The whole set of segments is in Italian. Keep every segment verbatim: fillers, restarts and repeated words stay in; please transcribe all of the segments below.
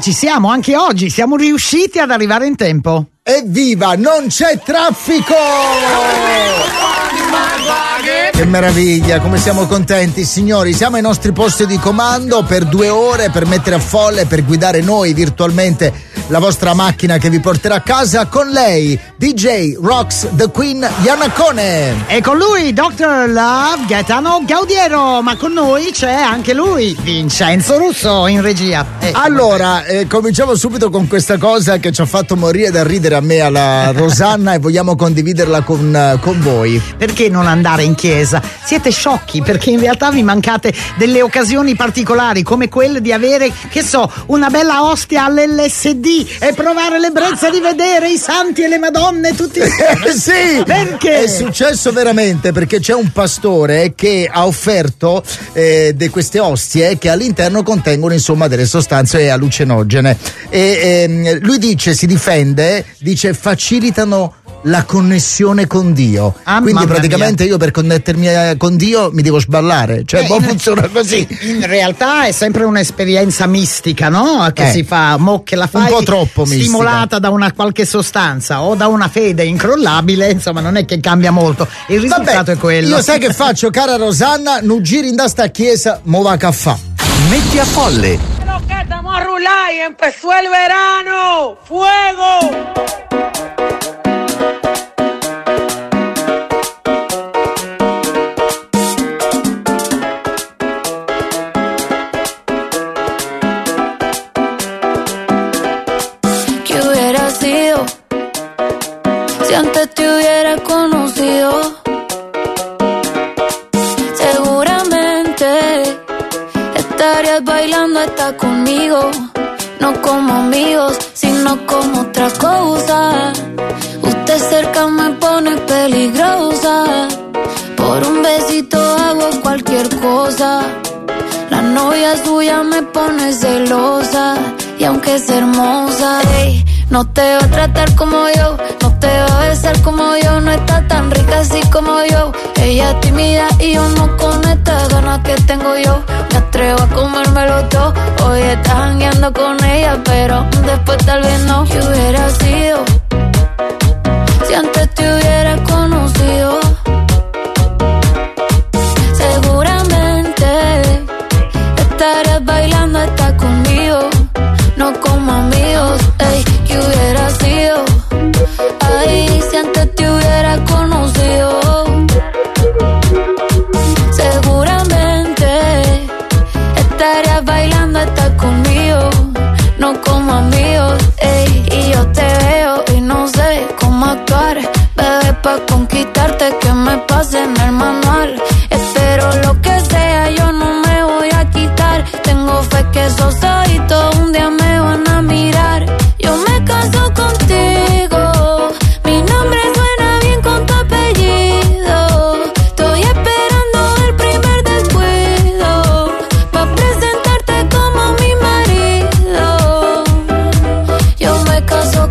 ci siamo anche oggi, siamo riusciti ad arrivare in tempo. Evviva, non c'è traffico! Che meraviglia, come siamo contenti, signori. Siamo ai nostri posti di comando per due ore per mettere a folle, per guidare noi virtualmente la vostra macchina che vi porterà a casa. Con lei D J Rox the Queen Iannacone, e con lui doctor Love Gaetano Gaudiero, ma con noi c'è anche lui Vincenzo Russo in regia. Eh, allora eh, cominciamo subito con questa cosa che ci ha fatto morire da ridere a me, alla Rosanna, e vogliamo condividerla con, con voi. Perché non andare in chiesa? Siete sciocchi, perché in realtà vi mancate delle occasioni particolari, come quelle di avere, che so, una bella ostia all'L S D e provare l'ebbrezza di vedere i santi e le madonne tutti. Sì, perché? È successo veramente, perché c'è un pastore che ha offerto eh, di queste ostie che all'interno contengono insomma delle sostanze allucinogene, e ehm, lui dice, si difende, dice facilitano la connessione con Dio. Ah, quindi praticamente mia. Io per connettermi con Dio mi devo sballare, cioè eh, in, funziona così. In realtà è sempre un'esperienza mistica, no? Che eh, si fa, mo che la fai un po' troppo stimolata mistica. Da una qualche sostanza o da una fede incrollabile, insomma non è che cambia molto. Il risultato Vabbè, è quello. Io sai che faccio, cara Rosanna? Non giri in da sta chiesa, mo va caffè. Metti a folle. Lo que estamos a rular y empezó el verano. ¡Fuego! Si antes te hubiera conocido, seguramente estarías bailando hasta conmigo. No como amigos, sino como otra cosa. Usted cerca me pone peligrosa. Por un besito hago cualquier cosa. La novia suya me pone celosa. Y aunque es hermosa, ey, no te va a tratar como yo, no te va a besar como yo, no está tan rica así como yo. Ella es tímida y yo no con estas ganas que tengo yo. Me atrevo a comérmelo todo. Hoy estás jangueando con ella, pero después tal vez no. ¿Qué hubiera sido si antes te hubiera conocido? Seguramente estarías bailando hasta conmigo. No como amigos, ey, ¿qué hubiera sido? Ay, si antes te hubiera conocido. Seguramente estarías bailando hasta conmigo. No como amigos, ey, y yo te veo y no sé cómo actuar. Bebé, pa' conquistarte que me pase en el manual. Espero lo que sea, yo no me voy a quitar. Tengo fe que esos ojitos un día me van a mirar. Yo me caso contigo, mi nombre suena bien con tu apellido. Estoy esperando el primer descuido pa' presentarte como mi marido. Yo me caso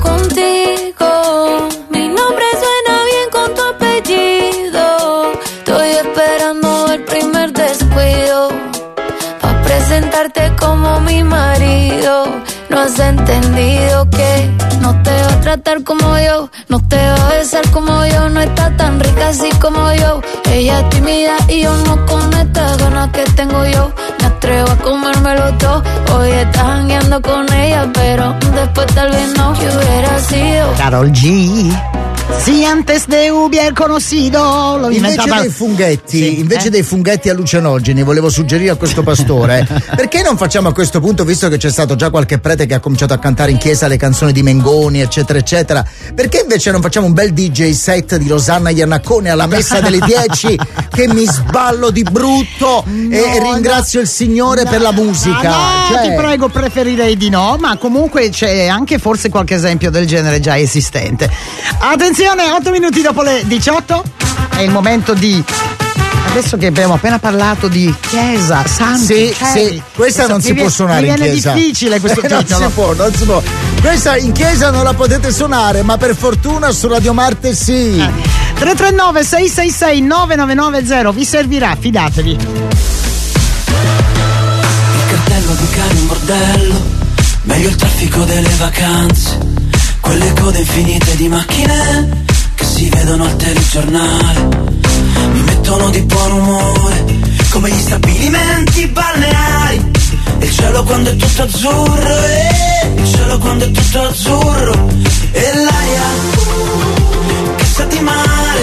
contigo, mi nombre suena bien con tu apellido. Estoy esperando el primer descuido pa' presentarte como mi marido. No has entendido que no te va a tratar como yo, no te va a besar como yo, no está tan rica así como yo. Ella es tímida y yo no con estas ganas que tengo yo. Me atrevo a comérmelo todo. Hoy estás jangueando con ella, pero después tal vez no. ¿Qué hubiera sido? Karol G. Si antes de hubiera conocido. Lo invece inventata... dei funghetti, sì, invece eh? dei funghetti allucinogeni, volevo suggerire a questo pastore perché non facciamo a questo punto, visto che c'è stato già qualche prete che ha cominciato a cantare in chiesa le canzoni di Mengoni eccetera eccetera, perché invece non facciamo un bel D J set di Rosanna Iannacone alla messa delle dieci che mi sballo di brutto no, e ringrazio no, il Signore no, per la musica. No, cioè... ti prego, preferirei di no, ma comunque c'è anche forse qualche esempio del genere già esistente. Attenzione, otto minuti dopo le diciotto è il momento di, adesso che abbiamo appena parlato di chiesa, santi, sì, sì, questa non si può suonare in chiesa. Mi viene difficile questo eh, titolo. Non si può, non si può. Questa in chiesa non la potete suonare, ma per fortuna su Radio Marte sì. Eh. tre tre nove sei sei sei nove nove nove zero vi servirà, fidatevi. Il cartello di Karim Bordello Meglio il traffico delle vacanze, quelle code infinite di macchine che si vedono al telegiornale. Mi mettono di buon umore, come gli stabilimenti balneari. Il cielo quando è tutto azzurro, eh, il cielo quando è tutto azzurro. E l'aria che sa di mare,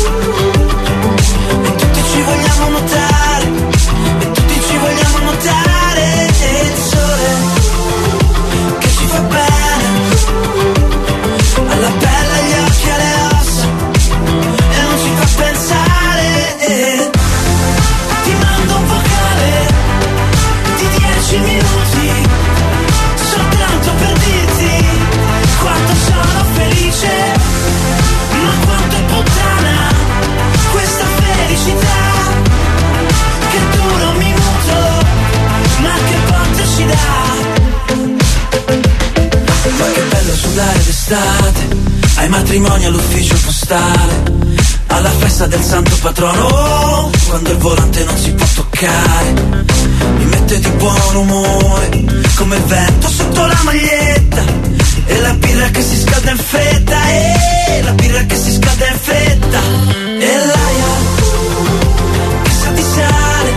e tutti ci vogliamo nuotare, e tutti ci vogliamo nuotare. E il sole che ci fa bene alla pelle, agli occhi, alle ossa, e non ci fa pensare. eh. Ti mando un vocale di dieci minuti, soltanto per dirti quanto sono felice, ma quanto è puttana questa felicità che dura un minuto, ma che botta ci dà. Ma che bello sudare d'estate, ai matrimoni all'ufficio postale, alla festa del santo patrono, quando il volante non si può toccare. Mi mette di buon umore, come il vento sotto la maglietta, e la birra che si scalda in fretta, e la birra che si scalda in fretta. E l'aria che sa di sale,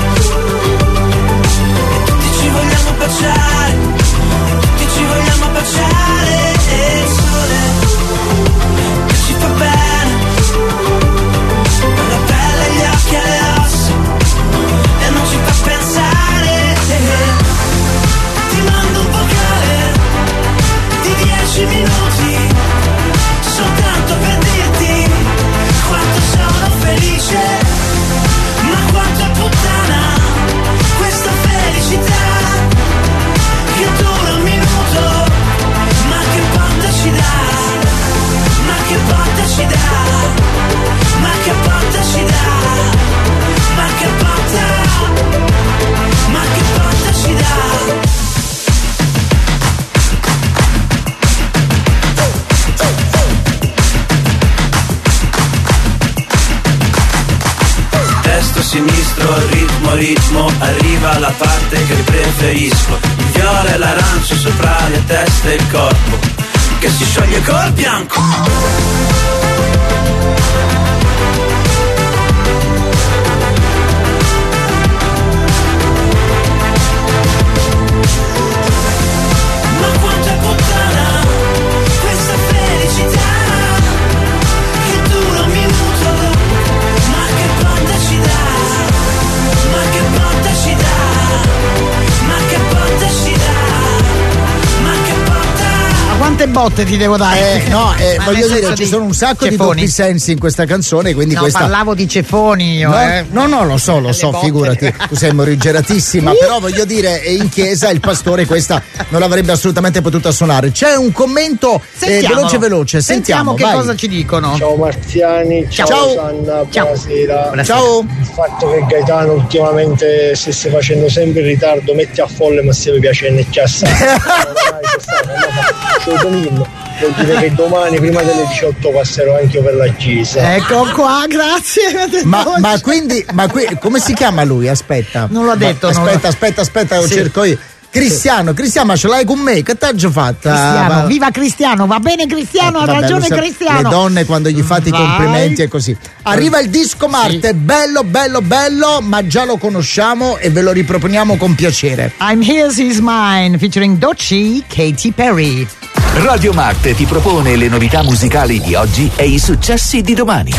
e tutti ci vogliamo baciare, e tutti ci vogliamo baciare. E il sole che ci fa bene alla pelle, agli occhi, alle ossa, e non ci fa pensare. Ti mando un vocale di dieci minuti, soltanto per dirti quanto sono felice, ma quanto è puttana questa felicità che dura un minuto, ma che botta ci dà, ma che botta ci dà, ma che botta ci dà, ma che botta, ma che botta ci dà. Destro, sinistro, ritmo, ritmo, arriva la parte che preferisco. Il viola e l'arancio sopra la testa e il corpo che si scioglie col bianco. Ma quanto è puttana questa felicità che dura un minuto, ma che botta ci dà, ma che botta ci dà, ma che botta ci dà, ma che botta. Ma quante botte ti devo dare? Eh, no, eh, Ma voglio nel dire, senso ci di sono un sacco ceffoni? di doppi sensi in questa canzone, quindi No, questa. parlavo di ceffoni io, No, eh. no, no, lo so, lo Le so, botte. figurati, tu sei morigeratissima, però voglio dire, eh, in chiesa il pastore questa non l'avrebbe assolutamente potuta suonare. C'è un commento eh, Sentiamolo. veloce veloce, sentiamo, Sentiamo che vai. cosa ci dicono. Ciao Marziani, ciao, Ciao. Sanna, Ciao. buonasera. Buonasera. Ciao. Il fatto che Gaetano ultimamente stesse facendo sempre in ritardo metti a folle, ma se mi piace ne chiassa. Vuol dire che domani prima delle diciotto passerò anche io per la chiesa. Ecco qua, grazie. Ma, ma quindi, ma qui, come si chiama lui? Aspetta. Non l'ho detto, Ma, non aspetta, l'ho- aspetta, aspetta, lo Sì. cerco io. Cristiano, Cristiano, ma ce l'hai con me? Che t'aggio fatta? Cristiano, Ma- viva Cristiano, va bene Cristiano, Eh, ha vabbè, ragione lo sa- Cristiano. Le donne quando gli fate i Vai. complimenti e così. Arriva il disco Marte, bello, bello, bello, ma già lo conosciamo e ve lo riproponiamo con piacere. I'm His, He's Mine, featuring Doechii, Katy Perry. Radio Marte ti propone le novità musicali di oggi e i successi di domani.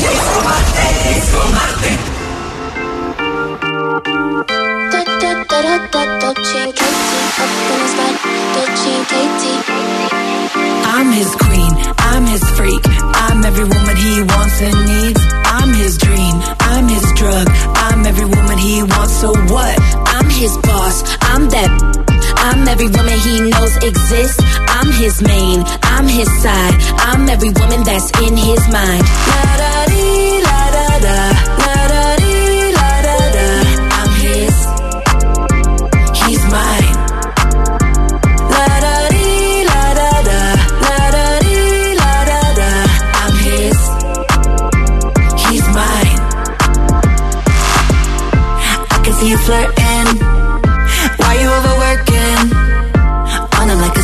I'm his queen, I'm his freak, I'm every woman he wants and needs. I'm his dream, I'm his drug, I'm every woman he wants, so what? I'm his boss, I'm that. I'm every woman he knows exists. I'm his main, I'm his side. I'm every woman that's in his mind. La da dee, la da da, la da dee, la da da. I'm his, he's mine. La da dee, la da da, la da dee, la da da. I'm his, he's mine. I can see you flirting. Why you overworking? On him like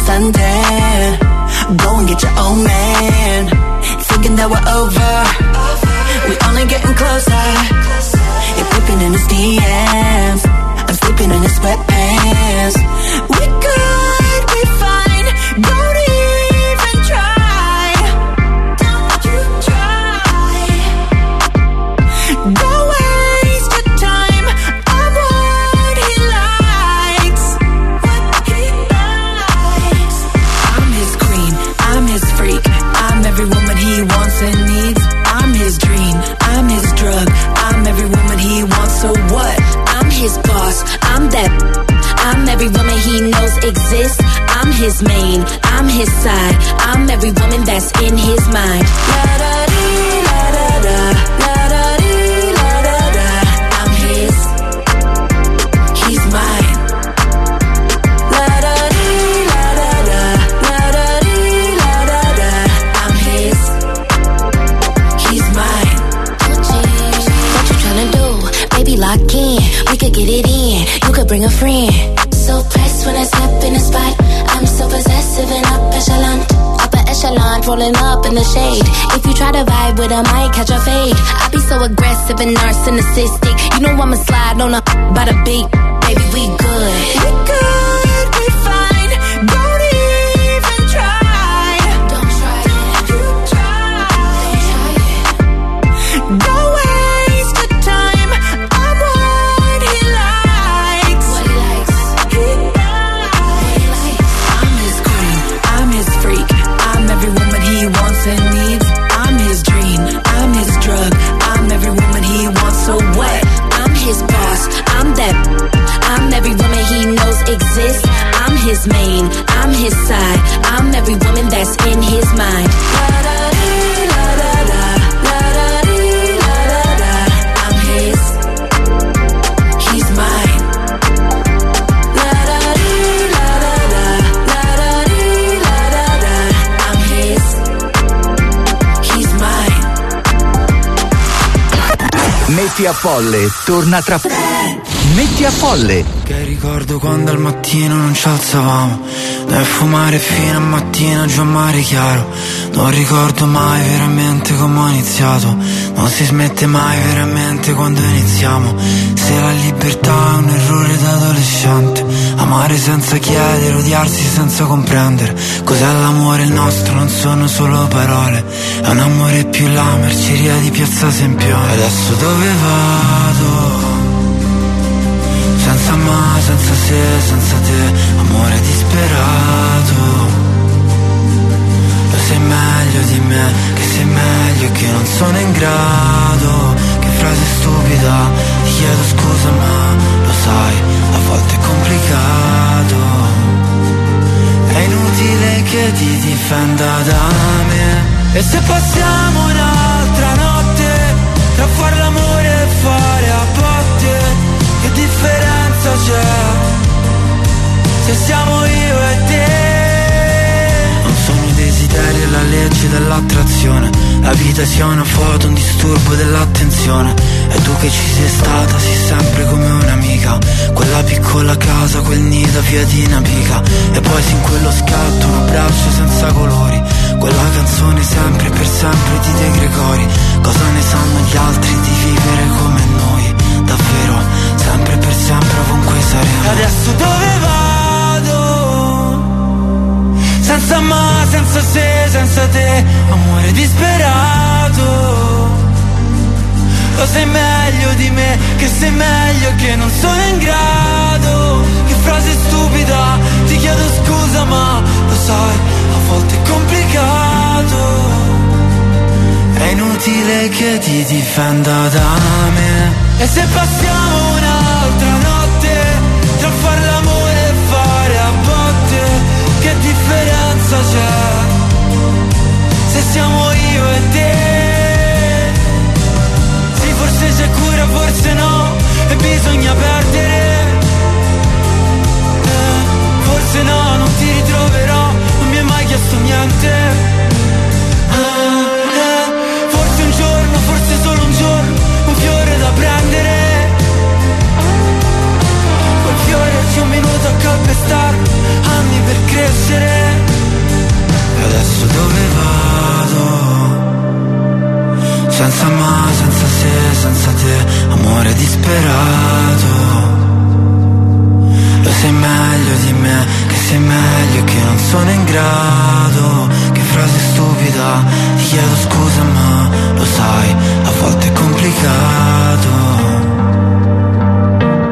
I'm his main, I'm his side, I'm every woman that's in his mind. La da dee, la da da, la da dee, la da da. I'm his, he's mine. La da dee, la da da, la da dee, la da da. I'm his, he's mine. What you tryna do? Baby, lock in. We could get it in. You could bring a friend. So pressed when I step in the spot. I'm so possessive and up echelon. Upper echelon, rolling up in the shade. If you try to vibe with, I might catch a fade. I be so aggressive and narcissistic. You know I'ma slide on a by the beat. Baby, we good. We good, we fine. Don't even try. Don't try it. You try. Don't try it. Don't waste your time. I'm what he likes. What he likes. He likes. I'm his queen. I'm his freak. I'm every woman he wants and needs. I'm his dream. I'm his drug. I'm every woman he wants. So what? I'm his boss. I'm that. I'm every woman he knows exists. I'm his main. I'm his side. I'm every woman that's in his mind. La da dee, la da da, la da dee, la da da. I'm his. He's mine. La da dee, la da da, la da dee, la da da. I'm his. He's mine. Metti a Folle torna tra Metti a Folle. Che ricordo quando al mattino non ci alzavamo da fumare fino a mattina giù a mare chiaro. Non ricordo mai veramente come ho iniziato. Non si smette mai veramente quando iniziamo. Se la libertà è un errore da adolescente, amare senza chiedere, odiarsi senza comprendere. Cos'è l'amore il nostro? Non sono solo parole. È un amore più la merceria di Piazza Sempione. Adesso dove vado? Senza ma, senza se, senza te, amore disperato. Lo sai meglio di me, che sei meglio, che non sono in grado. Che frase stupida, ti chiedo scusa ma lo sai, a volte è complicato. È inutile che ti difenda da me. E se passiamo un'altra notte tra far l'amore e fare a botte, che differenza c'è se siamo io e te? Non sono i desideri e la legge dell'attrazione. La vita sia una foto, un disturbo dell'attenzione. E tu che ci sei stata, sei sempre come un'amica. Quella piccola casa, quel nido, via di Napica. E poi sin quello scatto, un abbraccio senza colori. Quella canzone sempre e per sempre di De Gregori. Cosa ne sanno gli altri di vivere come noi? Davvero, sempre per sempre ovunque saremo. Adesso dove vado? Senza ma, senza se, senza te, amore disperato. Lo sai meglio di me, che sei meglio, che non sono in grado. Che frase stupida, ti chiedo scusa ma lo sai, a volte è complicato. È inutile che ti difenda da me. E se passiamo un'altra notte tra far l'amore e fare a botte, che differenza c'è se siamo io e te? Sì, forse c'è cura, forse no, e bisogna perdere. eh, Forse no, non ti ritroverò, non mi hai mai chiesto niente. eh, eh, Forse un giorno, forse solo un giorno, un fiore da prendere. Quel fiore ci un minuto a calpestarlo, anni per crescere. E adesso dove vado? Senza ma, senza se, senza te, amore disperato. Lo sai meglio di me, che sei meglio, che non sono in grado. Che frase stupida, ti chiedo scusa ma lo sai, a volte è complicato.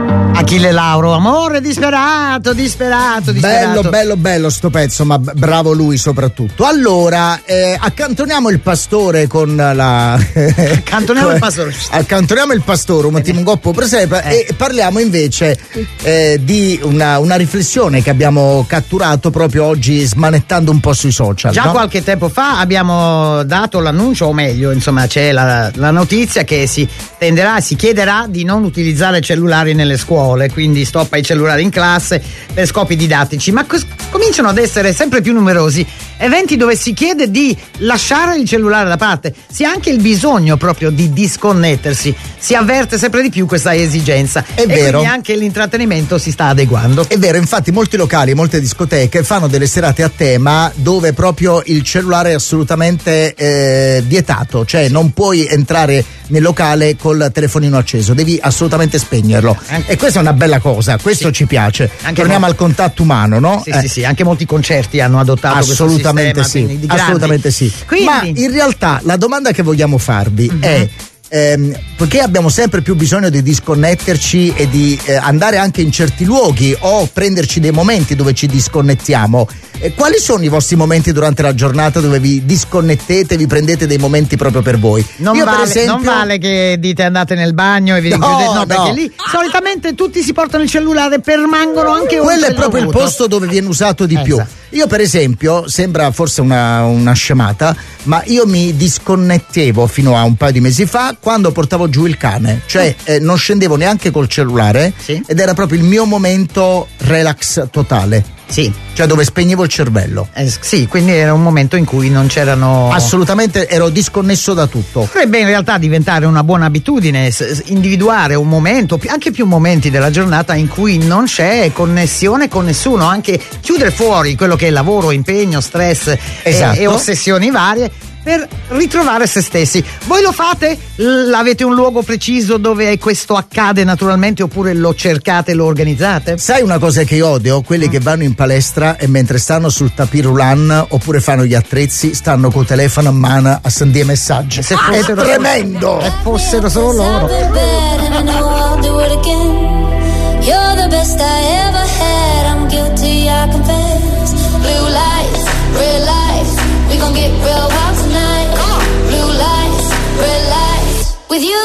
Achille Lauro, amore disperato, disperato, disperato. Bello, bello, bello sto pezzo, ma bravo lui soprattutto. Allora, eh, accantoniamo il pastore con la... Accantoniamo il pastore. Accantoniamo il pastore, un attimo un goppo presepe, eh. e parliamo invece eh, di una, una riflessione che abbiamo catturato proprio oggi smanettando un po' sui social. Già no? qualche tempo fa abbiamo dato l'annuncio, o meglio, insomma, c'è la, la notizia che si tenderà, si chiederà di non utilizzare cellulari nelle scuole, quindi stop ai cellulari in classe per scopi didattici, ma cos- cominciano ad essere sempre più numerosi eventi dove si chiede di lasciare il cellulare da parte. Si ha anche il bisogno proprio di disconnettersi, si avverte sempre di più questa esigenza. È e vero. quindi anche l'intrattenimento si sta adeguando. È vero, infatti molti locali, molte discoteche fanno delle serate a tema dove proprio il cellulare è assolutamente eh, vietato, cioè non puoi entrare nel locale col telefonino acceso, devi assolutamente spegnerlo. Anche... E questa è una bella cosa, questo sì. ci piace. Anche Torniamo molti... al contatto umano, no? Sì, eh. sì, sì, anche molti concerti hanno adottato assolutamente questo sistema, sì, di grandi. assolutamente sì. Quindi... Ma in realtà la domanda che vogliamo farvi mm-hmm. è ehm, perché abbiamo sempre più bisogno di disconnetterci e di eh, andare anche in certi luoghi o prenderci dei momenti dove ci disconnettiamo. E quali sono i vostri momenti durante la giornata dove vi disconnettete, vi prendete dei momenti proprio per voi? Non, Io vale, per esempio... non vale che dite andate nel bagno e vi no, rinchiudete, no, no, perché lì solitamente tutti si portano il cellulare, permangono anche oltre quello è il proprio il dovuto. posto dove viene usato di Esatto. più. Io per esempio, sembra forse una, una scemata, ma io mi disconnettevo fino a un paio di mesi fa quando portavo giù il cane, cioè eh, non scendevo neanche col cellulare, sì. ed era proprio il mio momento relax totale. Sì. Cioè dove spegnevo il cervello. Eh, sì, quindi era un momento in cui non c'erano... Assolutamente ero disconnesso da tutto. Potrebbe in realtà diventare una buona abitudine s- individuare un momento, anche più momenti della giornata in cui non c'è connessione con nessuno, anche chiudere fuori quello che è lavoro, impegno, stress esatto. e, e ossessioni varie, per ritrovare se stessi. Voi lo fate? L- avete un luogo preciso dove questo accade naturalmente, oppure lo cercate, lo organizzate? Sai una cosa che io odio? Quelli mm. che vanno in palestra e mentre stanno sul tapis roulant oppure fanno gli attrezzi stanno col telefono a mano a sentire messaggi. Se è tremendo! Se fossero solo loro. You're the best I ever had, I'm guilty, I confess. Blue lights, red lights, we gon' get real wild tonight. Blue lights, red lights, with you.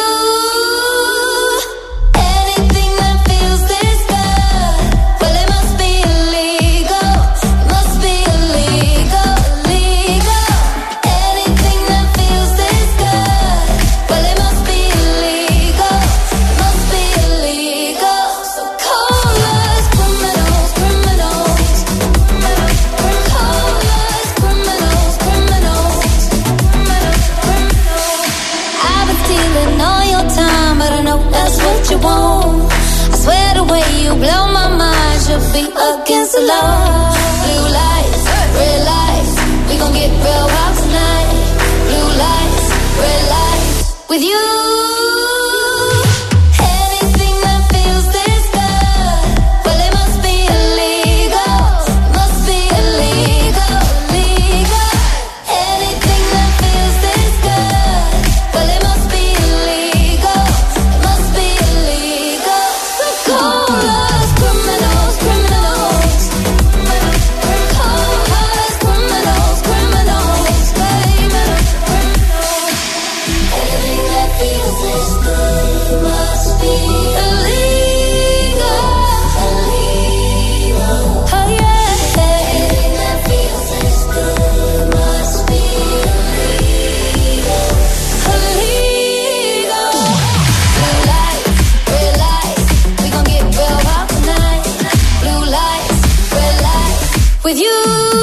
Anything that feels this good, well it must be illegal, it must be illegal, illegal. Anything that feels this good, well it must be illegal, it must be illegal. So call us criminals, criminals, call us criminals, criminals, criminals. I've been stealing all your time, but I know that's what you want. I swear the way you blow my mind should be against the law. Blue lights, red lights, we gon' get real wild tonight. Blue lights, red lights, with you. Anything that feels this good, well it must be illegal, must be illegal, illegal. Anything that feels this good, well it must be illegal, it must be illegal. So call us criminals, criminals, call us criminals, criminals, baby, criminals. Anything that feels this good must be illegal, illegal. Oh yeah. Anything that feels this good must be illegal, illegal. Blue lights, red lights, we gon' get real wild tonight. Blue lights, red lights, with you.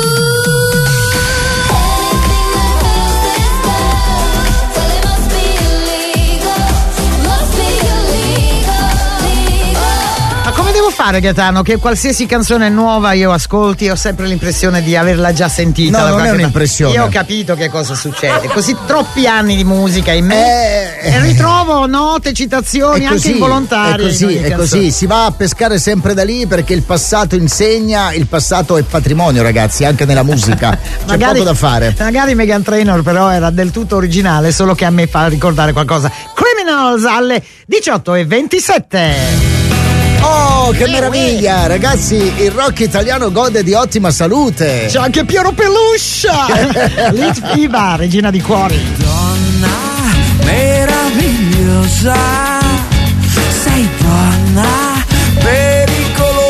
Anything that feels this good, well it must be illegal, must be illegal, illegal. Ma come devo fare, Gaetano, che qualsiasi canzone nuova io ascolti ho sempre l'impressione di averla già sentita? No, da non è qualche un'impressione. parte? Io ho capito che cosa succede. Così troppi anni di musica in me Eh, e ritrovo note, citazioni È anche così, involontarie. È così, in ogni è canzone. così, si va a pescare sempre da lì perché il passato insegna, il passato è patrimonio, ragazzi, anche nella musica. C'è poco da fare. Magari Meghan Trainor però era del tutto originale, solo che a me fa ricordare qualcosa. Criminals alle diciotto e ventisette. Oh, Oh, che meraviglia! Ragazzi, il rock italiano gode di ottima salute. C'è anche Piero Peluscia. Litfiba, regina di cuori. Donna meravigliosa, sei donna pericolosa,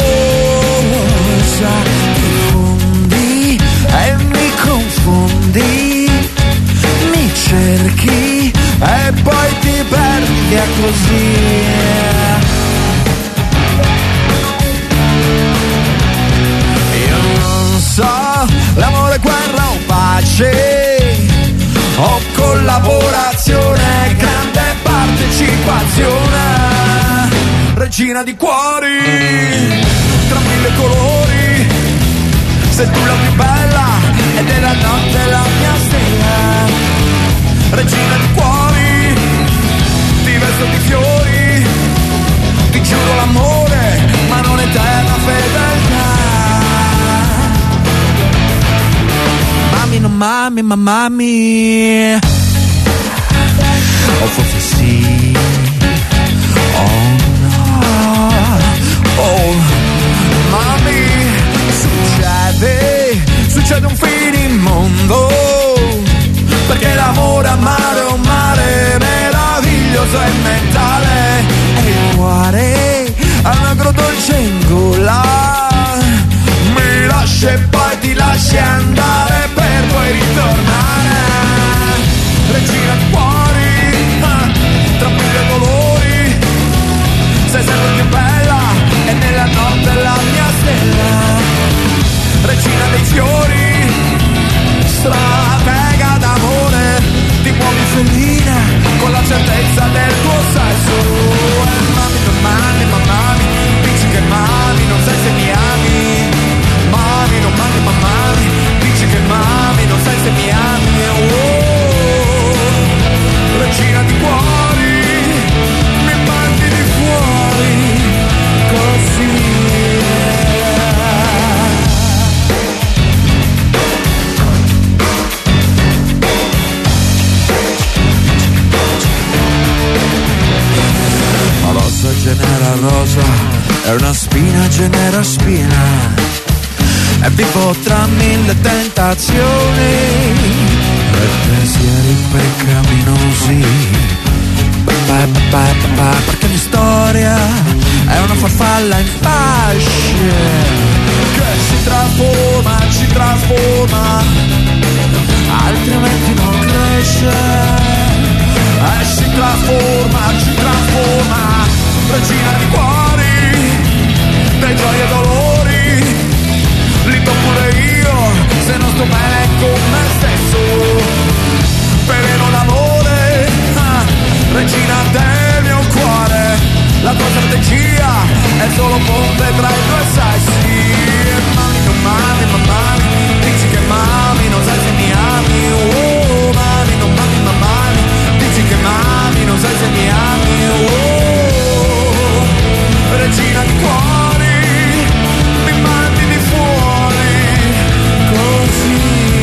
ti fondi e mi confondi, mi cerchi e poi ti perdi via così. L'amore, guerra o pace, o collaborazione, grande partecipazione, regina di cuori, tra mille colori, sei tu la più bella e della notte la mia stella, regina di cuori, ti vesto di fiori, ti giuro l'amore, ma non eterna fedeltà. Mami, non mami, ma mami. O forse sì. Oh no. Oh, mami. Succede, succede un finimondo. Perché l'amore a mare è un mare meraviglioso e mentale. E il cuore ha un agrodolce in gola. Mi lasci e poi ti lasci andare per poi ritornare, regina di cuori, ah, tra mille colori, sei sempre più bella e nella notte la mia stella, regina dei fiori, stratega d'amore, ti muovi felina con la certezza del tuo sesso, e mami non mami, ma mami, dici che mami non sai se mi ami. Mami, non mami, ma mami, dici che mami, non sai se mi ami, oh, regina di cuori, mi mandi di fuori, così. Ma rosa genera rosa, è una spina genera spina. E vivo tra mille tentazioni e pensieri peccaminosi. Pa, pa, pa, pa, perché la storia è una farfalla in fasce che si trasforma, ci trasforma, altrimenti non cresce. E si trasforma, ci trasforma, regina di cuori, dei gioie e dolori. Li do pure io, se non sto bene con me stesso. Veleno d'amore, ah, regina del mio cuore. La tua strategia è solo ponte tra i due sessi. Mami, non mami, ma mami, dici che mami, non sai se mi ami. Oh, mami, non mami, ma mami, dici che mami, non sai se mi ami. Oh, regina di cuori, mi mandi di fuori, così.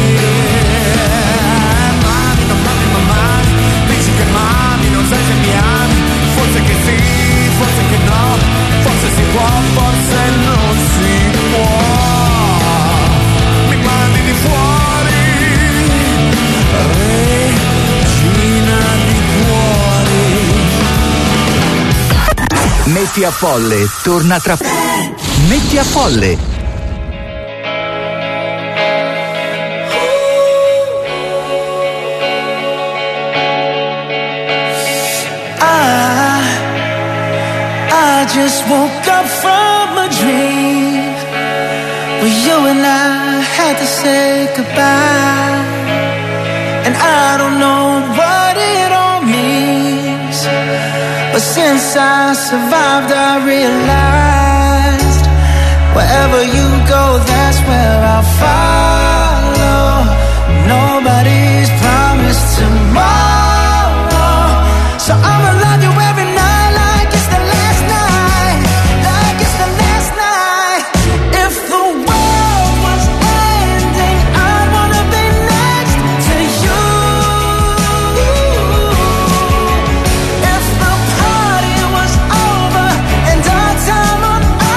Mami, non mami, ma mami, dici che mami, non sai se mi ami. Forse che sì, forse che no, forse si può, forse non si può. Mi mandi di fuori, regina di cuori. Metti a Folle, torna tra... Metti a Folle. I just woke up from a dream where you and I had to say goodbye, and I don't know what it all means, but since I survived I realized wherever you go that's where I'll follow. Nobody's promised tomorrow, so I'ma love you every night. On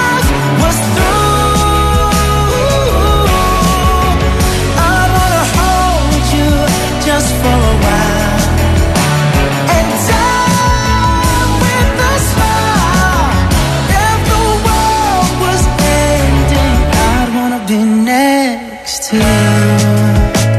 next to you.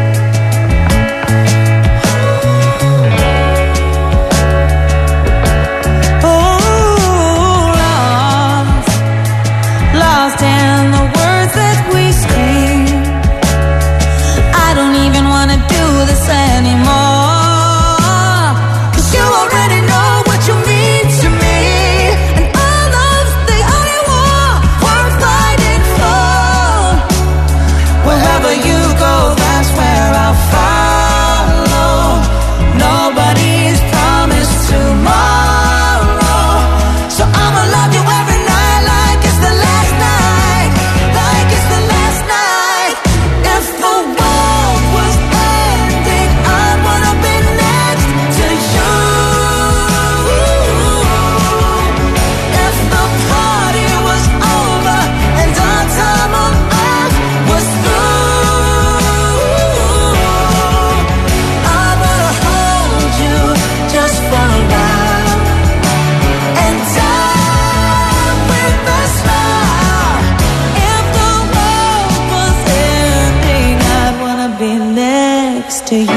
To you,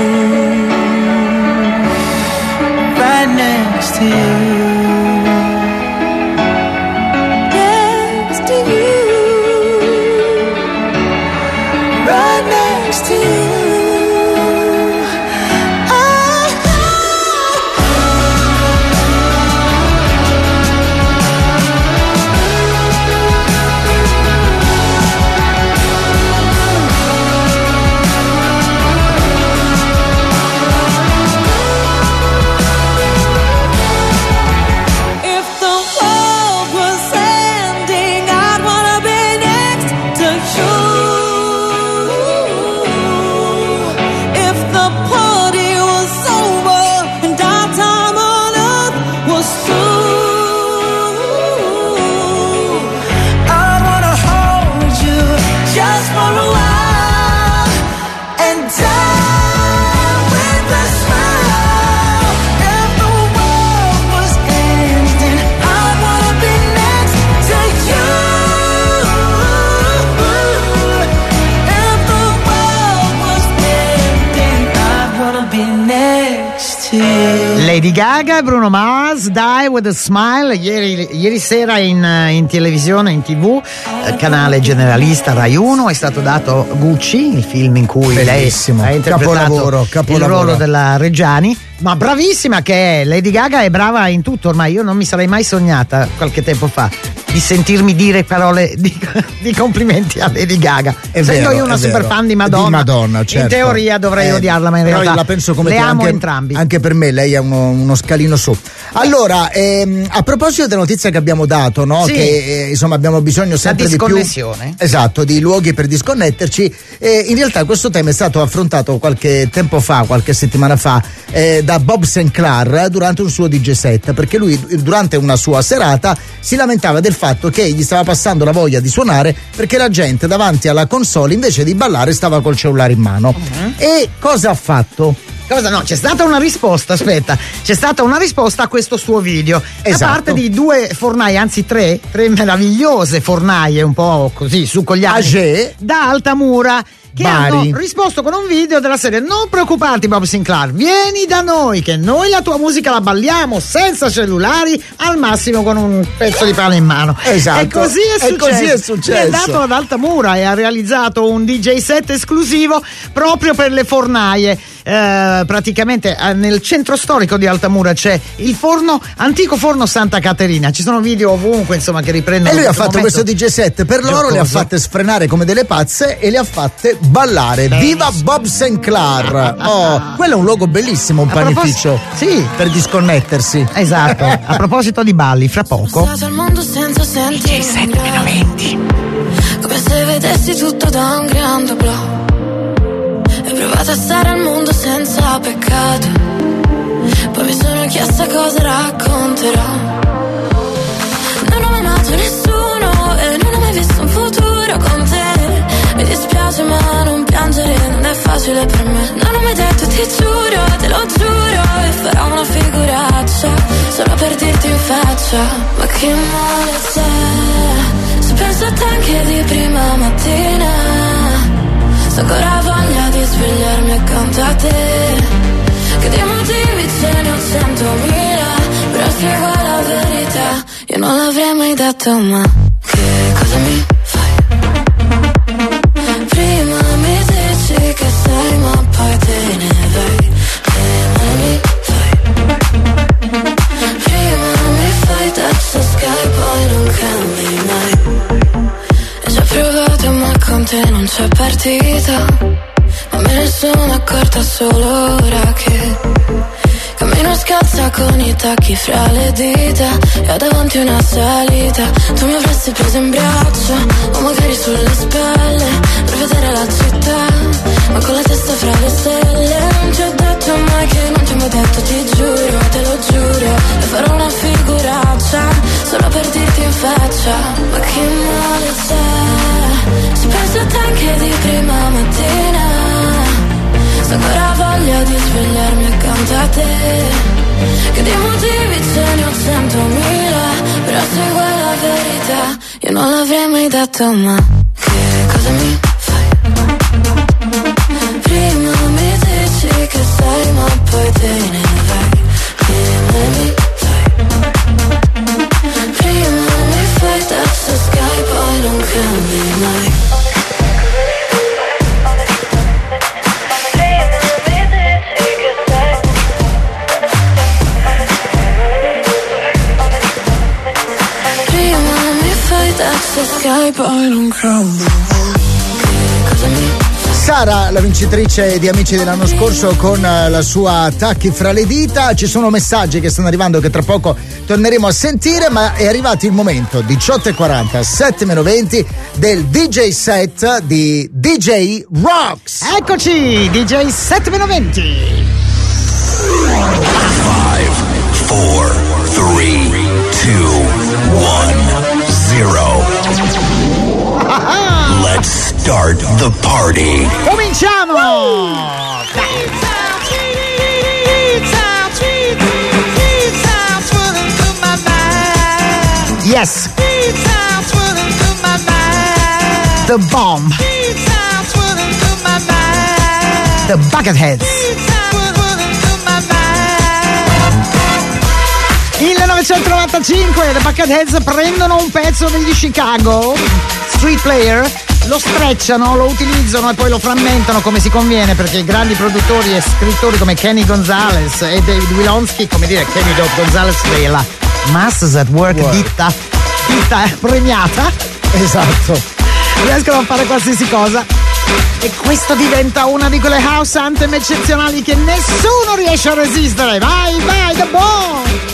right next to you, next to you, right next to you. Lady Gaga e Bruno Mars, Die with a Smile. Ieri, ieri sera in, in televisione, in tv, eh, canale generalista Rai uno, è stato dato Gucci, il film in cui bellissimo, lei ha interpretato capolavoro, capolavoro. il ruolo della Reggiani. Ma bravissima che è, Lady Gaga è brava in tutto ormai. Io non mi sarei mai sognata qualche tempo fa di sentirmi dire parole di, di complimenti a Lady Gaga. È Essendo vero, io una è super vero. fan di Madonna, di Madonna, certo. In teoria dovrei eh, odiarla, ma in però realtà io la penso come le te, amo anche, entrambi. Anche per me lei è uno, uno scalino su. Allora, ehm, a proposito della notizia che abbiamo dato, no? Sì. Che eh, insomma abbiamo bisogno sempre di più. La disconnessione. Esatto, di luoghi per disconnetterci. Eh, in realtà questo tema è stato affrontato qualche tempo fa, qualche settimana fa, eh, da Bob Sinclair durante un suo D J set, perché lui durante una sua serata si lamentava del fatto che gli stava passando la voglia di suonare perché la gente davanti alla console invece di ballare stava col cellulare in mano. Uh-huh. E cosa ha fatto? Cosa no? C'è stata una risposta, aspetta, c'è stata una risposta a questo suo video. Esatto. Da parte di due fornaie, anzi tre, tre meravigliose fornaie, un po' così, su con gli anni, Agé, da Altamura, che Bari. hanno risposto con un video della serie: non preoccuparti Bob Sinclair, vieni da noi che noi la tua musica la balliamo senza cellulari, al massimo con un pezzo di pane in mano. Esatto. E così è e successo. Così è successo. È andato ad Altamura e ha realizzato un D J set esclusivo proprio per le fornaie. Eh, praticamente eh, nel centro storico di Altamura c'è il forno, antico forno Santa Caterina, ci sono video ovunque insomma che riprendono. E lui ha fatto questo D J set per loro, le ha fatte sfrenare come delle pazze e le ha fatte ballare. Benissimo. Viva Bob Sinclair! Oh, quello è un luogo bellissimo, un a panificio sì. per disconnettersi. Esatto. A proposito di balli, fra poco al mondo senza sentirmi, D J set meno venti, come se vedessi tutto da un grande blu. Ho provato a stare al mondo senza peccato, poi mi sono chiesta cosa racconterò. Non ho mai amato nessuno e non ho mai visto un futuro con te. Mi dispiace ma non piangere non è facile per me. Non ho mai detto ti giuro, te lo giuro, e farò una figuraccia solo per dirti in faccia. Ma che male c'è se penso a te anche di prima mattina. non l'avrei mai detto, ma che cosa mi fai? Prima mi dici che sei, ma poi te ne vai. Che male mi fai? Prima mi fai touch the sky, poi non cambi mai. E ci ho provato ma con te non c'è partita, ma me ne sono accorta solo ora che cammino scalza con i tacchi fra le dita e ho davanti una salita. Tu mi avresti preso in braccio o magari sulle spalle per vedere la città, ma con la testa fra le stelle. Non ti ho detto mai che non ti ho mai detto, ti giuro, te lo giuro, e farò una figuraccia solo per dirti in faccia. Ma che male c'è, ci penso a te anche di prima mattina. Sto ancora voglia di svegliarmi accanto a te, che di motivi ce ne ho centomila, però se vuoi la verità io non l'avrei mai detto, ma che cosa mi fai? Prima mi dici che sei, ma poi te ne vai. Prima mi fai, prima mi fai touch the sky, poi non cambi mai. Sara, la vincitrice di Amici dell'anno scorso, con la sua Tacchi fra le dita. Ci sono messaggi che stanno arrivando che tra poco torneremo a sentire, ma è arrivato il momento, diciotto e quaranta, sette meno venti, del D J set di D J Rocks. Eccoci, D J sette meno venti. five, four, three, two, one, zero. Let's start the party. Cominciamo! Yes. The bomb. The Bucketheads. millenovecentonovantacinque, The Bucketheads prendono un pezzo degli Chicago Street Player, lo strecciano, lo utilizzano e poi lo frammentano come si conviene, perché grandi produttori e scrittori come Kenny Gonzalez e David Wilonsky, come dire Kenny Gonzalez della Masters at Work, Work. ditta ditta premiata, esatto, riescono a fare qualsiasi cosa. E questo diventa una di quelle house anthem eccezionali che nessuno riesce a resistere. Vai, vai, The Bomb!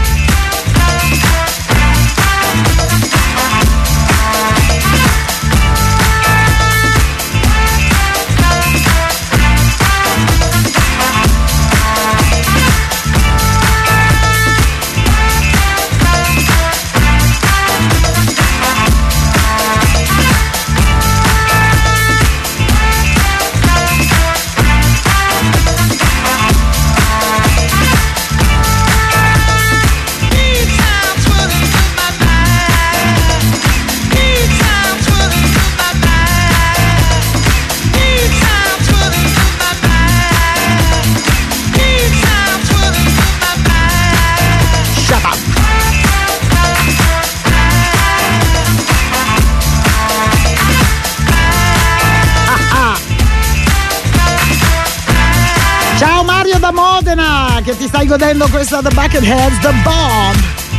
Modena, che ti stai godendo questa The Bucketheads, The Bomb.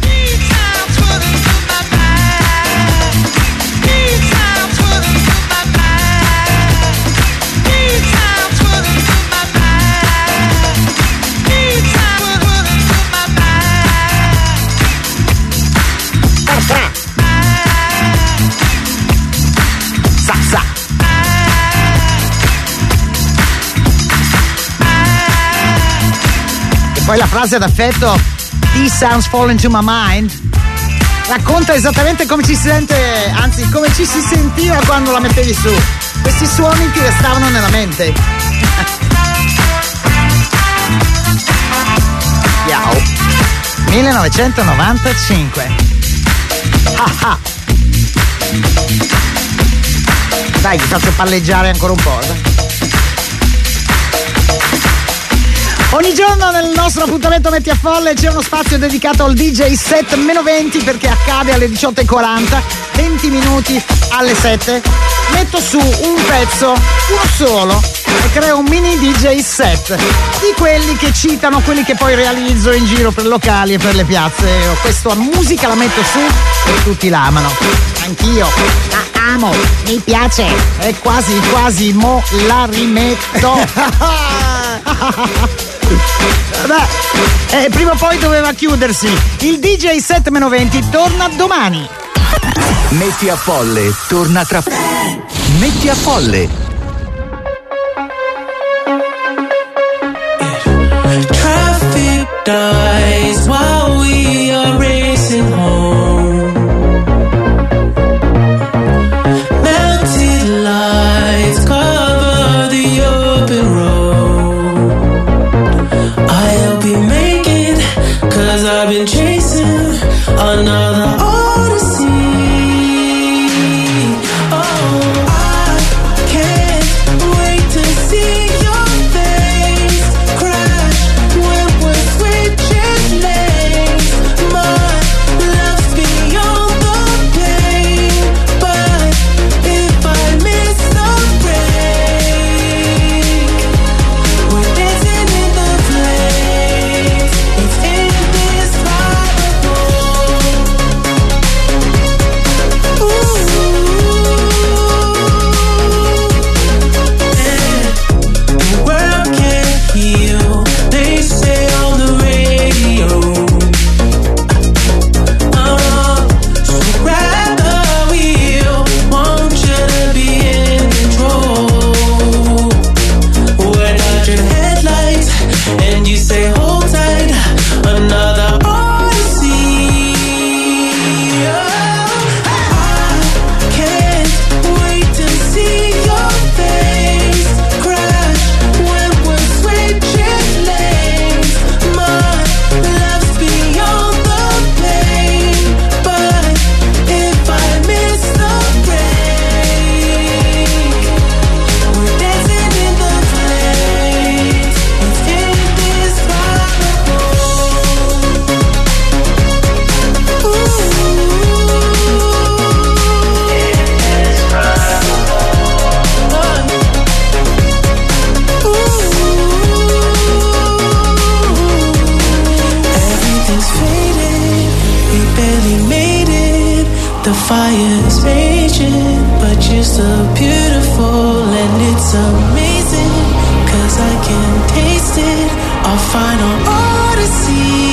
Poi la frase d'affetto "These sounds fall into my mind" racconta esattamente come ci si sente, anzi come ci si sentiva quando la mettevi su. Questi suoni ti restavano nella mente. Ciao. millenovecentonovantacinque. Ah ah. Dai, ti faccio palleggiare ancora un po'. Ogni giorno nel nostro appuntamento Metti a Folle c'è uno spazio dedicato al D J set meno venti, perché accade alle diciotto e quaranta, venti minuti alle sette. Metto su un pezzo, uno solo, e creo un mini D J set di quelli che citano, quelli che poi realizzo in giro per locali e per le piazze. Io questa musica la metto su e tutti la amano. Anch'io la amo, mi piace, e quasi quasi mo la rimetto. Beh, eh, prima o poi doveva chiudersi. Il D J set meno venti torna domani. Metti a Folle torna tra. Metti a Folle. Traffic dies while we are racing home. Melted lights cover the open road. I'll be making, cause I've been chasing another odyssey. Oh, I can't wait to see your face crash when we're switching lanes. My love's beyond the pain, but if I miss the break, we're dancing in the flames. It's indescribable. The world can't heal, they say on the radio. Uh, so grab the wheel, want you to be in control. We're dodging headlights, and you say hold tight, another odyssey. I can't wait to see your face crash when we're switching lanes. My love's beyond the pain, but if I miss the break, we're dancing in the flames. It's indescribable. Everything's faded, we barely made it. The fire's raging, but you're still beautiful, and it's amazing, cause I can taste it, our final odyssey.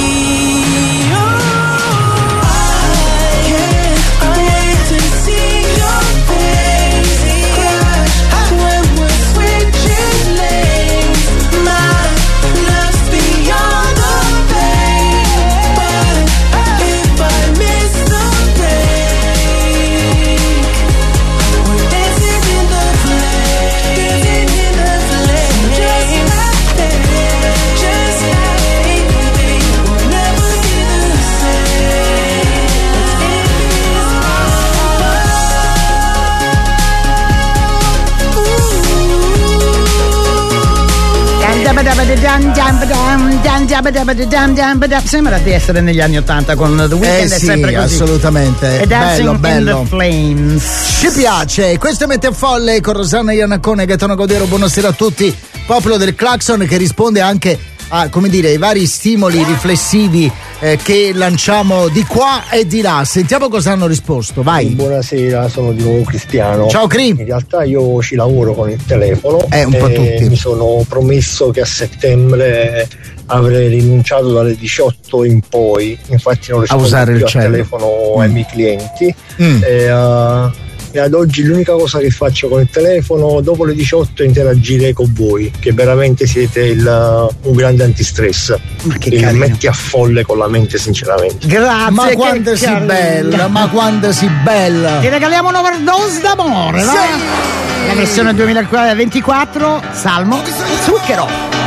Oh, I can't wait to see your face crash when we're switching lanes. My love's beyond the pain, but if I miss the break, we're dancing in the flames, dancing in the flames. Just like that, just like baby, we'll never be the same. Sembra di essere negli anni ottanta con The Weeknd, Eh è sì, sempre così. assolutamente. E Dancing bello, bello. in the Flames. Ci piace, questo Mette a Folle con Rosanna Iannacone, Gaetano Gaudero, buonasera a tutti. Popolo del Clacson che risponde anche a, come dire, ai vari stimoli riflessivi eh, che lanciamo di qua e di là. Sentiamo cosa hanno risposto, vai. Buonasera, sono di nuovo Cristiano. Ciao Cri. In realtà io ci lavoro con il telefono Eh, un po' e tutti. mi sono promesso che a settembre avrei rinunciato dalle diciotto in poi, infatti non rispondo usare più il al cell. telefono ai miei clienti. Mm. E, uh, e ad oggi l'unica cosa che faccio con il telefono dopo le diciotto è interagire con voi, che veramente siete il, un grande antistress. Quindi metti a folle con la mente, sinceramente. Grazie. Ma che quando si carina. bella, ma quando si bella. Ti regaliamo un'overdose d'amore, va? La versione duemilaventiquattro, Salmo e Zucchero.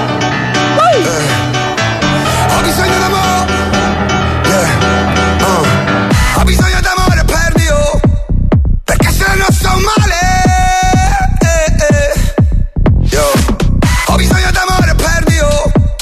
Ho bisogno d'amore, yeah. uh. Ho bisogno d'amore per Dio, perché se no sto male, eh, eh. Yo. Ho bisogno d'amore per Dio,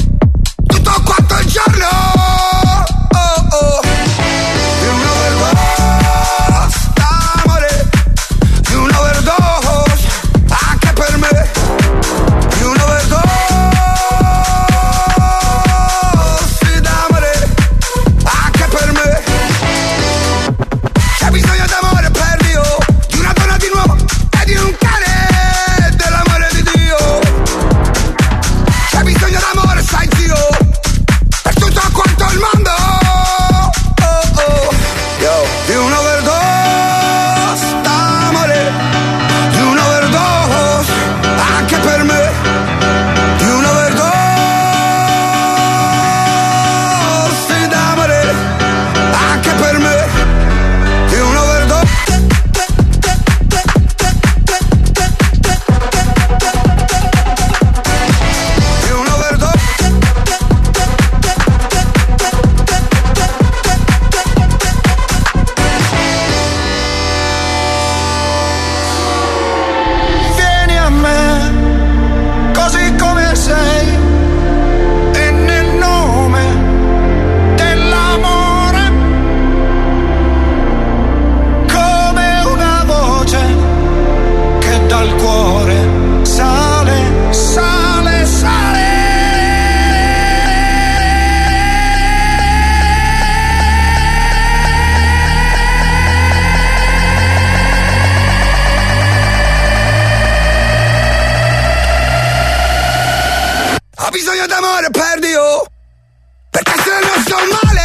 bisogno d'amore, perdi io, perché se non sto male.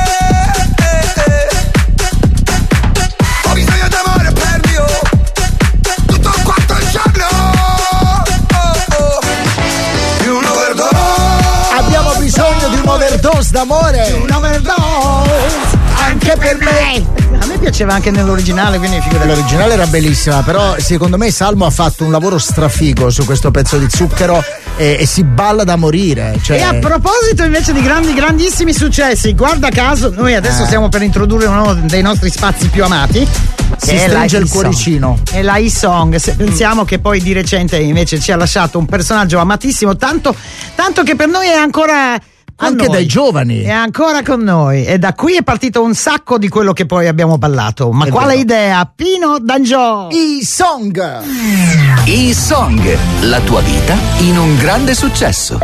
Ho bisogno d'amore, perdi io, tutto quanto il giorno. Oh, oh. Più un overdose. Abbiamo bisogno di un overdose d'amore. Un overdose anche per me. A me piaceva anche nell'originale, quindi figurati. L'originale era bellissima, però secondo me Salmo ha fatto un lavoro strafigo su questo pezzo di Zucchero e, e si balla da morire. Cioè... E a proposito invece di grandi, grandissimi successi, guarda caso, noi adesso eh. stiamo per introdurre uno dei nostri spazi più amati. Si stringe il cuoricino. È la e-song. Se pensiamo che poi di recente invece ci ha lasciato un personaggio amatissimo, tanto, tanto che per noi è ancora... Anche noi. dai giovani. È ancora con noi e da qui è partito un sacco di quello che poi abbiamo ballato. Ma è quale vero. idea? Pino D'Angio. E-song. E-song, la tua vita in un grande successo.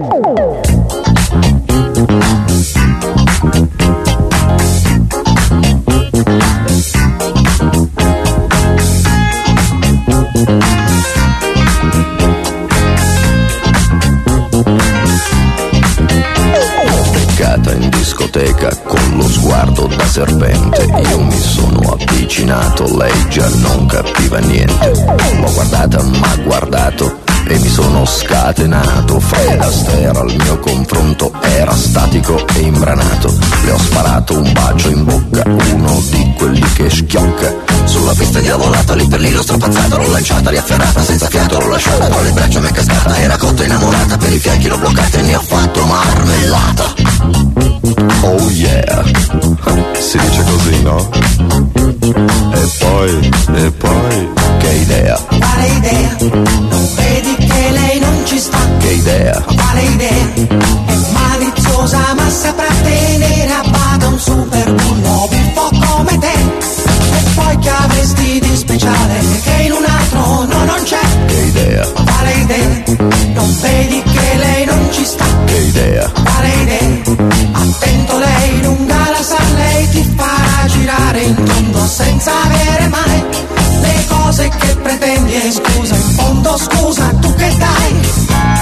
In discoteca con lo sguardo da serpente, io mi sono avvicinato, lei già non capiva niente. L'ho guardata, m'ha guardato e mi sono scatenato. Fred Astaire al mio confronto era statico e imbranato. Le ho sparato un bacio in bocca, uno di quelli che schiocca. Sulla pista diavolata, lì per lì l'ho strapazzata, l'ho lanciata, riafferrata, senza fiato l'ho lasciata, tra le braccia m'è cascata, era cotta innamorata, per i fianchi l'ho bloccata e ne ho fatto marmellata. Oh yeah, si dice così, no? E poi, e poi, che idea? Quale idea? Non vedi che lei non ci sta? Che idea? Quale idea? È maliziosa ma saprà tenere a bada un super bullo buffo come te. E poi che avresti di speciale che in un altro no non c'è? Che idea? Quale idea? Non vedi che lei non ci sta? Che idea? Quale idea? Attento, lei lunga la sa, lei ti farà girare in tondo senza avere mai le cose che pretendi. E scusa, in fondo scusa, tu che dai?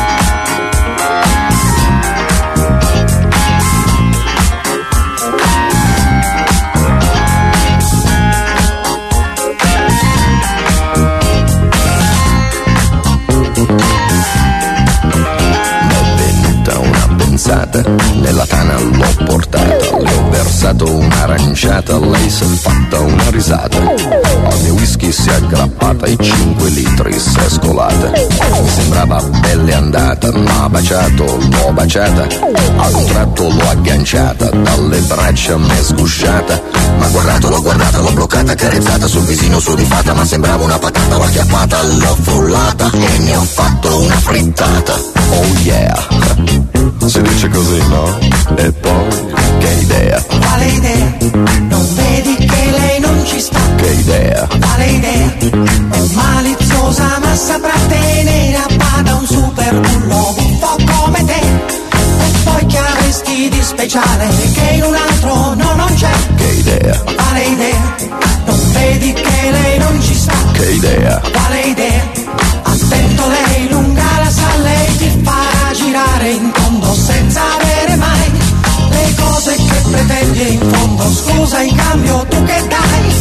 Nella tana l'ho portata, le ho versato un'aranciata, lei si è fatta una risata. Al mio whisky si è aggrappata, i cinque litri si è scolata. Mi sembrava belle andata, ma baciato, l'ho baciata. Ad un tratto l'ho agganciata, dalle braccia m'è sgusciata. Ma guardato, l'ho guardata, l'ho bloccata, carezzata sul visino sudifata, ma sembrava una patata, l'ho acchiappata, l'ho frullata e ne ho fatto una frittata. Oh yeah, si dice così, no? E poi, che idea? Quale idea? Non vedi che lei non ci sta? Che idea? Quale idea? È maliziosa ma saprà tenere a bada un super bullo buffo come te. E poi che avresti di speciale che in un altro no non c'è? Che idea? Quale idea? Non vedi che lei non ci sta? Che idea? Quale idea? Attento, lei lunga la sa, lei ti farà girare in tondo senza avere mai le cose che pretendi. E in fondo scusa, in cambio tu che dai?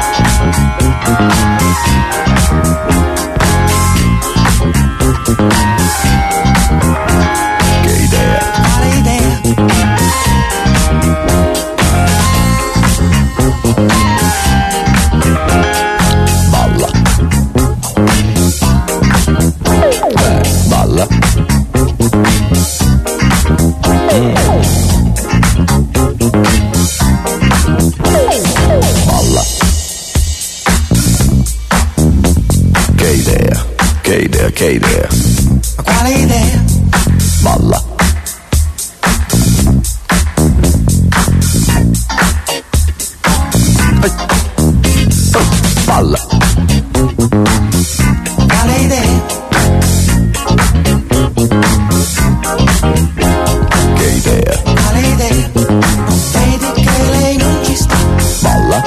Che idea? Quale idea? Balla. Eh, balla. Mm. Balla. Che idea, che idea, che idea. Ma quale idea? Balla. Balla. Quale idea? Che idea? Quale idea? Non vedi che lei non ci sta? Balla.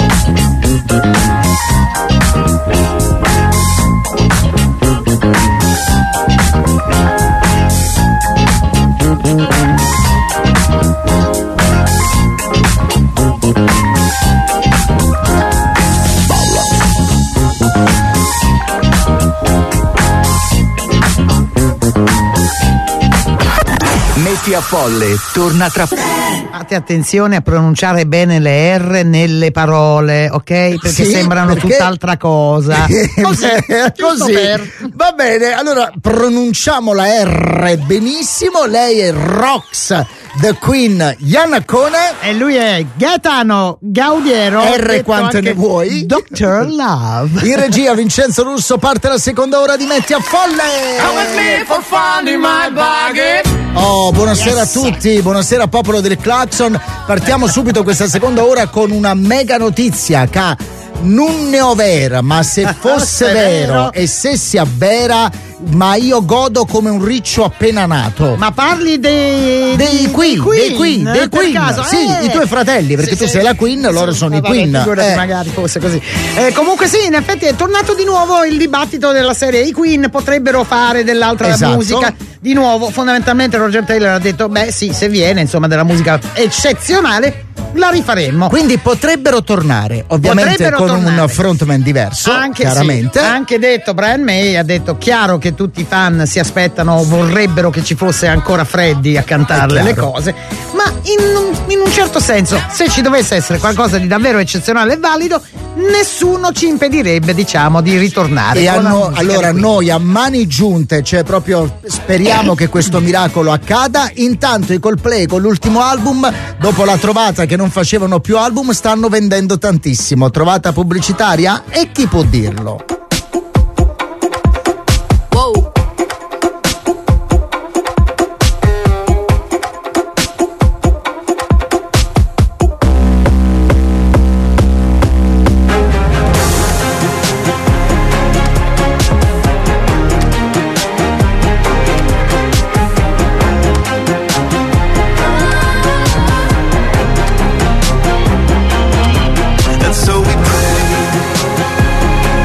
Metti a Folle torna tra Fate attenzione a pronunciare bene le R nelle parole, ok? Perché Sì, sembrano perché- tutt'altra cosa. Così, giusto Così. per- Va bene, allora pronunciamo la R benissimo. Lei è Rox, The Queen Iannacone. E lui è Gaetano Gaudiero. R detto quante anche ne vuoi? doctor Love. In regia Vincenzo Russo, parte la seconda ora di Metti a Folle. Oh, buonasera Yes. a tutti, buonasera popolo del Claxon. Partiamo subito questa seconda ora con una mega notizia che non ne ho vera, ma se fosse Se è vero, vero. e se si avvera, ma io godo come un riccio appena nato. Ma parli dei dei Queen, dei Queen, dei per Queen. caso? Sì, Eh. i tuoi fratelli, perché Sì, tu sì. sei la Queen, loro Sì, sono i vabbè, Queen. figurati, Eh. magari fosse così. Eh, comunque sì, in effetti è tornato di nuovo il dibattito della serie. I Queen potrebbero fare dell'altra Esatto. musica. Di nuovo, fondamentalmente Roger Taylor ha detto, beh sì, se viene, insomma, della musica eccezionale, la rifaremmo. Quindi potrebbero tornare, ovviamente Potrebbero con tornare. un frontman diverso, Anche chiaramente. sì, ha anche detto Brian May, ha detto chiaro che tutti i fan si aspettano, vorrebbero che ci fosse ancora Freddy a cantarle È le chiaro. cose, ma in un, in un certo senso, se ci dovesse essere qualcosa di davvero eccezionale e valido, nessuno ci impedirebbe, diciamo, di ritornare. E con la hanno- musica allora di Queen. noi a mani giunte, cioè proprio speriamo che questo miracolo accada. Intanto i Coldplay con l'ultimo album, dopo la trovata che non facevano più album, stanno vendendo tantissimo. Trovata pubblicitaria? E chi può dirlo? Whoa. And so we pray.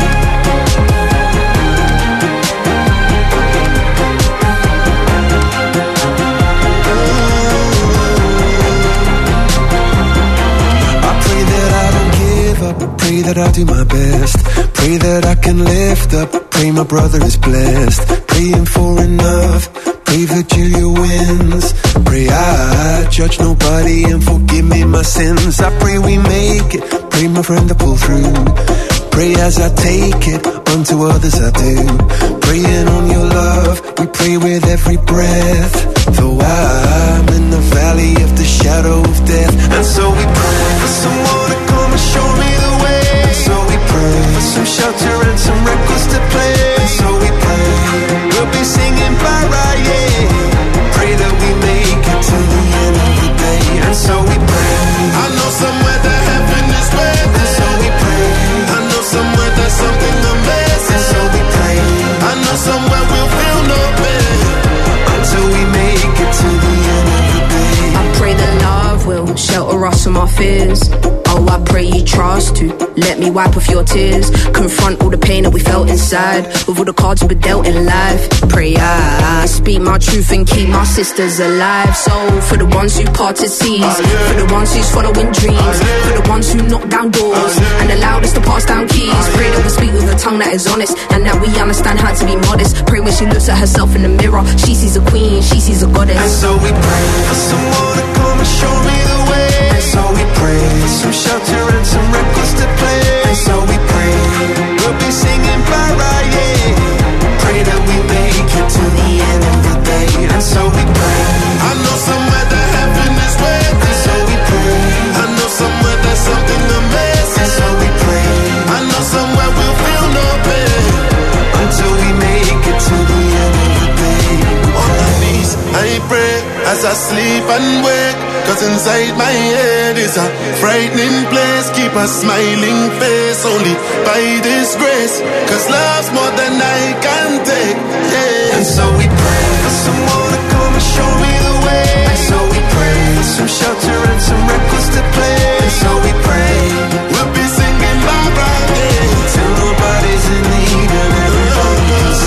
I pray that I don't give up. I pray that I do my best. Pray that I can lift up. Pray my brother is blessed. Praying for enough. Pray that Julia wins. Pray I judge nobody and forgive me my sins. I pray we make it. Pray my friend to pull through. Pray as I take it, unto others I do. Praying on your love, we pray with every breath. Though I'm in the valley of the shadow of death. And so we pray for someone to come and show me the way. And so we pray for some shelter and some records to play. And so we pray we'll be singing bye-bye, yeah. Pray that we make it to the end of the day. And so we pray. I know somewhere that heaven is waiting. And so we pray. I know somewhere there's something amazing. And so we pray. I know somewhere we'll feel no pain until we make it to the end of the day. I pray that love will shelter us from our fears. Oh, I pray you trust to let me wipe off your tears. Confront all the pain that we felt inside with all the cards we've been dealt in life. Pray I speak my truth and keep my sisters alive. So for the ones who parted seas, for the ones who's following dreams, for the ones who knock down doors and allowed us to pass down keys. Pray that we speak with a tongue that is honest and that we understand how to be modest. Pray when she looks at herself in the mirror, she sees a queen, she sees a goddess. And so we pray for someone to come and show me the way. And so we pray for some shelter and some records to play. And so we pray we'll be singing bye-bye, yeah. Pray that we make it to the end of the day. And so we pray. I know somewhere that heaven is waiting. And so we pray. I know somewhere there's something amazing. And so we pray. I know somewhere we'll feel no pain until we make it to the end of the day. On my knees, I pray as I sleep and wake. Cause inside my head is a frightening place. Keep a smiling face only by this grace. Cause love's more than I can take, yeah. And so we pray for someone to come and show me the way. And so we pray for some shelter and some records to play. And so we pray we'll be singing bye-bye, yeah. Till nobody's in need and everybody can say. E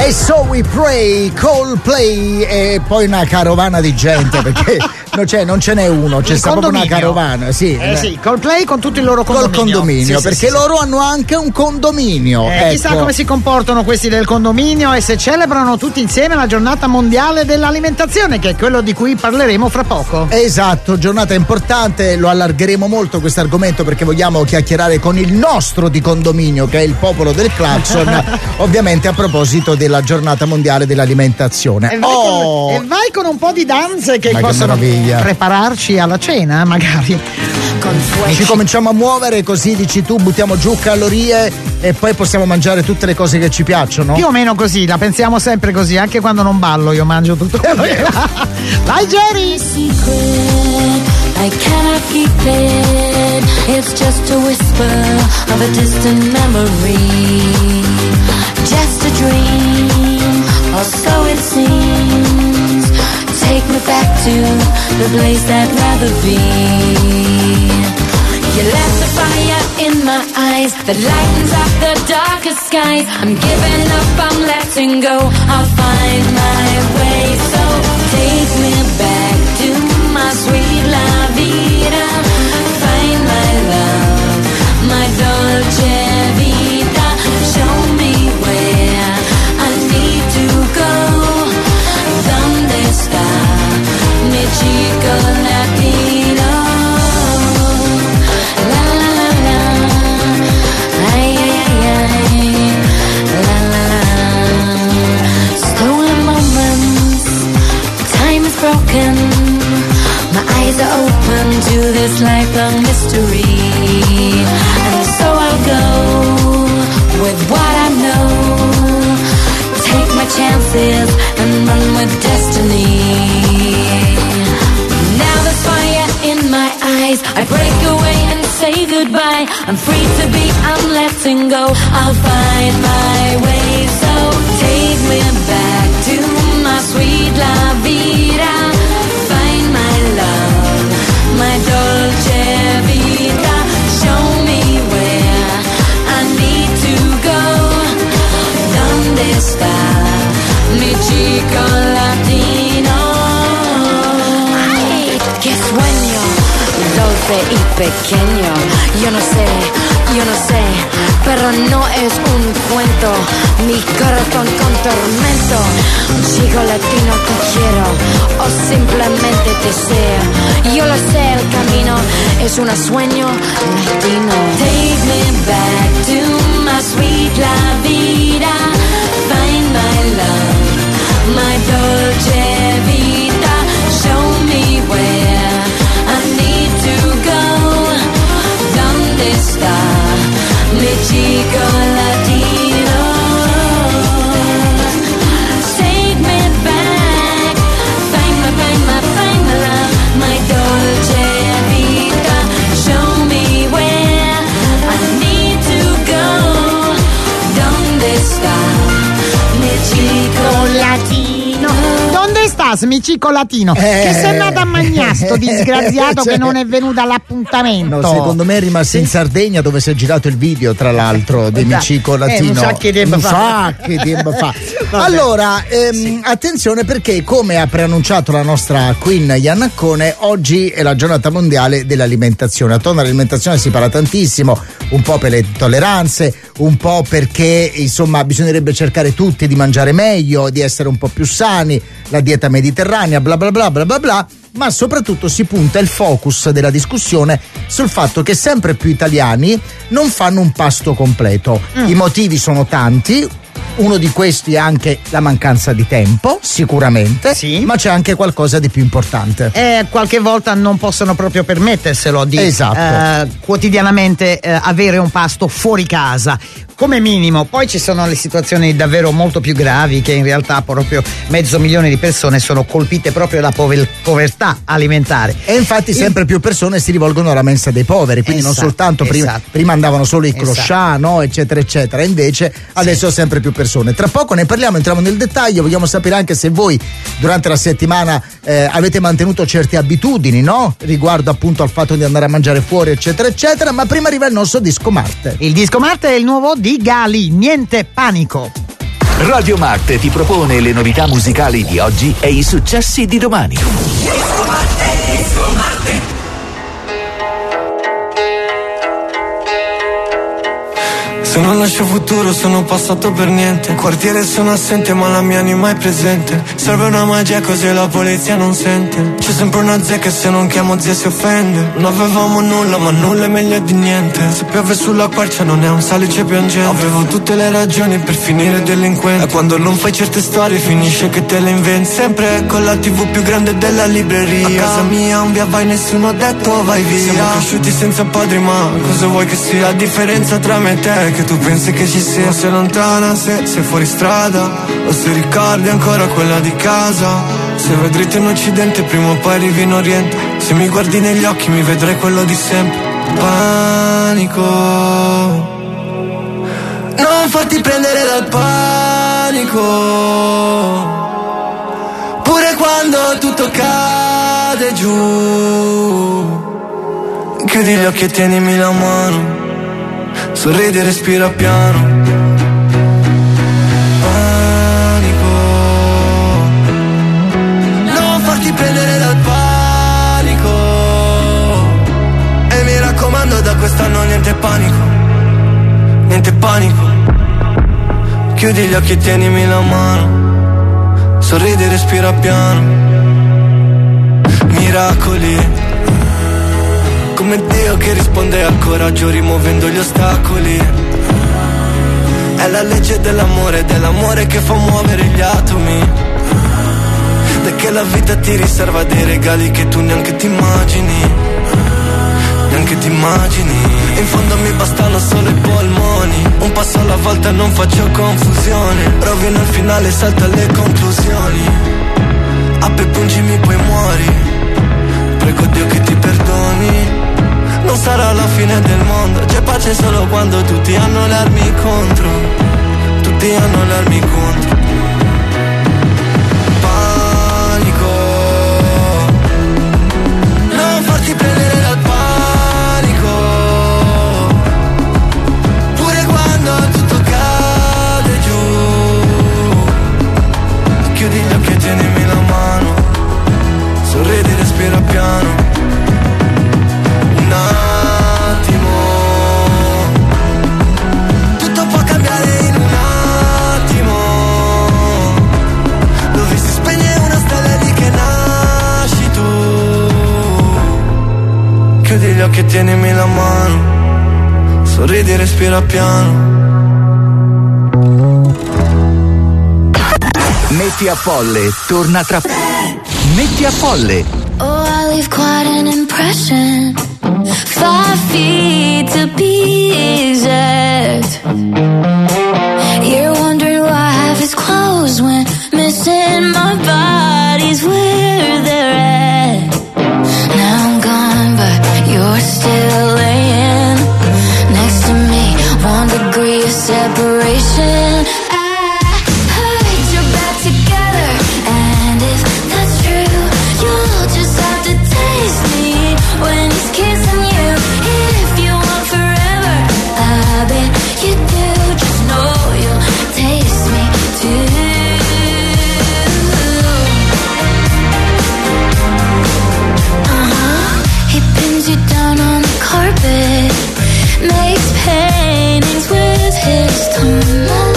E So We Pray, Coldplay e poi una carovana di gente perché non, c'è, non ce n'è uno, c'è sta proprio una carovana. Sì, eh sì, Coldplay con tutto il loro condominio. Col condominio, sì, perché sì, sì, loro sì. hanno anche un condominio. Eh, ecco. Chissà come si comportano questi del condominio e se celebrano tutti insieme la giornata mondiale dell'alimentazione, che è quello di cui parleremo fra poco. Esatto, giornata importante, lo allargheremo molto questo argomento perché vogliamo chiacchierare con il nostro di condominio che è il popolo del Clacson, ovviamente a proposito della giornata mondiale dell'alimentazione. E vai, oh. con, e vai con un po' di danze che Ma possono che prepararci alla cena, magari. Ci cominciamo a muovere così, dici tu, buttiamo giù calorie e poi possiamo mangiare tutte le cose che ci piacciono? Più o meno così, la pensiamo sempre così, anche quando non ballo io mangio tutto quello che va. Vai Jerry! I cannot keep it. It's just a whisper of a distant memory. Just a dream, or so it seems. Take me back to the place I'd rather be. You left the fire in my eyes that lightens up the darkest skies. I'm giving up, I'm letting go. I'll find my way. So take me back to my sweet la vida. Find my love, my dolce vita. Show me where I need to go. Donde está mi chico latino? La la la la, ay ay ay ay, la la la. Stolen moments, time is broken. My eyes are open to this lifelong mystery. And so I'll go with what I know. Take my chances and run with destiny. Now there's fire in my eyes. I break away and say goodbye. I'm free to be, I'm letting go. I'll find my way. So take me back to my sweet la vida. Find my love, my dolce vita. Show me where I need to go. ¿Dónde está mi chico latino? Ay, qué sueño dulce y pequeño. Yo no sé, yo no sé, pero no es un cuento. Mi corazón con tormento. Un chico latino te quiero o simplemente deseo. Yo lo sé, el camino es un sueño latino. Take me back to my sweet la vida. Find my love, my dolce vita. Show me where I need to go. ¿Dónde está mi chico latino? Take me back, find my, find my, find my love, my dolce vita. Show me where I need to go. ¿Dónde está mi chico latino? Dove stas, mi cico latino? Eh, che sei andato a mangiare sto disgraziato cioè, che non è venuto all'appuntamento? No, secondo me è rimasto in Sardegna dove si è girato il video, tra l'altro, di Micico Latino. Eh, un sacco di tempo un fa. sacco di tempo fa. Allora, ehm, sì. attenzione perché, come ha preannunciato la nostra Queen Iannaccone, oggi è la giornata mondiale dell'alimentazione. Attorno all'alimentazione si parla tantissimo, un po' per le tolleranze, un po' perché insomma bisognerebbe cercare tutti di mangiare meglio, di essere un po' più sani, la dieta mediterranea, bla bla bla bla bla bla, ma soprattutto si punta il focus della discussione sul fatto che sempre più italiani non fanno un pasto completo. Mm. I motivi sono tanti. Uno di questi è anche la mancanza di tempo, sicuramente, sì. Ma c'è anche qualcosa di più importante. Eh, qualche volta non possono proprio permetterselo di esatto. eh, quotidianamente eh, avere un pasto fuori casa. Come minimo, poi ci sono le situazioni davvero molto più gravi che in realtà proprio mezzo milione di persone sono colpite proprio da pover- povertà alimentare. E infatti sempre Il... più persone si rivolgono alla mensa dei poveri, quindi esatto, non soltanto prima, esatto. prima andavano solo i clochard, esatto. no, eccetera eccetera, invece adesso sì. sempre più persone. Tra poco ne parliamo, entriamo nel dettaglio, vogliamo sapere anche se voi durante la settimana eh, avete mantenuto certe abitudini, no? Riguardo appunto al fatto di andare a mangiare fuori, eccetera eccetera, ma prima arriva il nostro Disco Marte. Il Disco Marte è il nuovo di Gali, niente panico. Radio Marte ti propone le novità musicali di oggi e i successi di domani. Disco Marte, Disco Marte. Se non lascio futuro sono passato per niente. Quartiere sono assente ma la mia anima è presente. Serve una magia così la polizia non sente. C'è sempre una zia che se non chiamo zia si offende. Non avevamo nulla ma nulla è meglio di niente. Se piove sulla quercia non è un salice piangente. Avevo tutte le ragioni per finire delinquente. E quando non fai certe storie finisce che te le inventi. Sempre con la tv più grande della libreria. A casa mia un via vai nessuno ha detto vai via. Siamo cresciuti senza padri ma cosa vuoi che sia? La differenza tra me e te che tu pensi che ci sia. Sei lontana se sei fuori strada o se ricordi ancora quella di casa. Se vai dritto in occidente prima o poi arrivi in oriente. Se mi guardi negli occhi mi vedrai quello di sempre. Panico, non farti prendere dal panico. Pure quando tutto cade giù, chiudi gli occhi e tienimi la mano. Sorridi e respira piano. Panico, non farti prendere dal panico. E mi raccomando da quest'anno niente panico. Niente panico. Chiudi gli occhi e tienimi la mano. Sorridi e respira piano. Miracoli, come Dio che risponde al coraggio rimuovendo gli ostacoli. È la legge dell'amore, dell'amore che fa muovere gli atomi. Da che la vita ti riserva dei regali che tu neanche ti immagini. Neanche ti immagini. In fondo mi bastano solo i polmoni. Un passo alla volta non faccio confusione. Rovino il finale, salto alle conclusioni. Apri pungimi poi muori. Prego Dio che ti perdoni. Non sarà la fine del mondo. C'è pace solo quando tutti hanno le armi contro. Tutti hanno le armi contro. Panico, non farti prendere dal panico. Pure quando tutto cade giù, chiudi gli occhi e tienimi la mano. Sorridi, respira piano. Un attimo, tutto può cambiare in un attimo. Dove si spegne una stella lì che nasci tu. Chiudi gli occhi e tienimi la mano. Sorridi e respira piano. Metti a Folle torna tra Metti a Folle. Oh, I leave quite an impression. Five feet to be exact. You're wondering why I have his clothes when missing my body's where they're at. Now I'm gone, but you're still laying next to me. One degree of separation. When he's kissing you, if you want forever, I bet you do. Just know you'll taste me too. Uh-huh. He pins you down on the carpet, makes paintings with his tongue.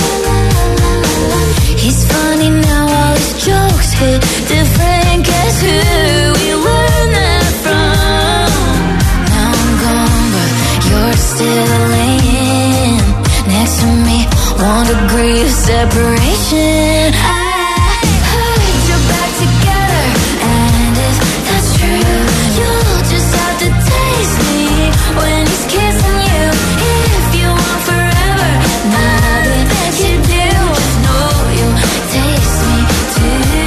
He's funny now, all his jokes hit different. Guess who we learned that from? Now I'm gone, but you're still laying next to me. One degree of separation. I heard you're back together, and if that's true, you'll just have to taste me when he's kissing you. If you want forever, nothing that you do, just know you'll taste me too.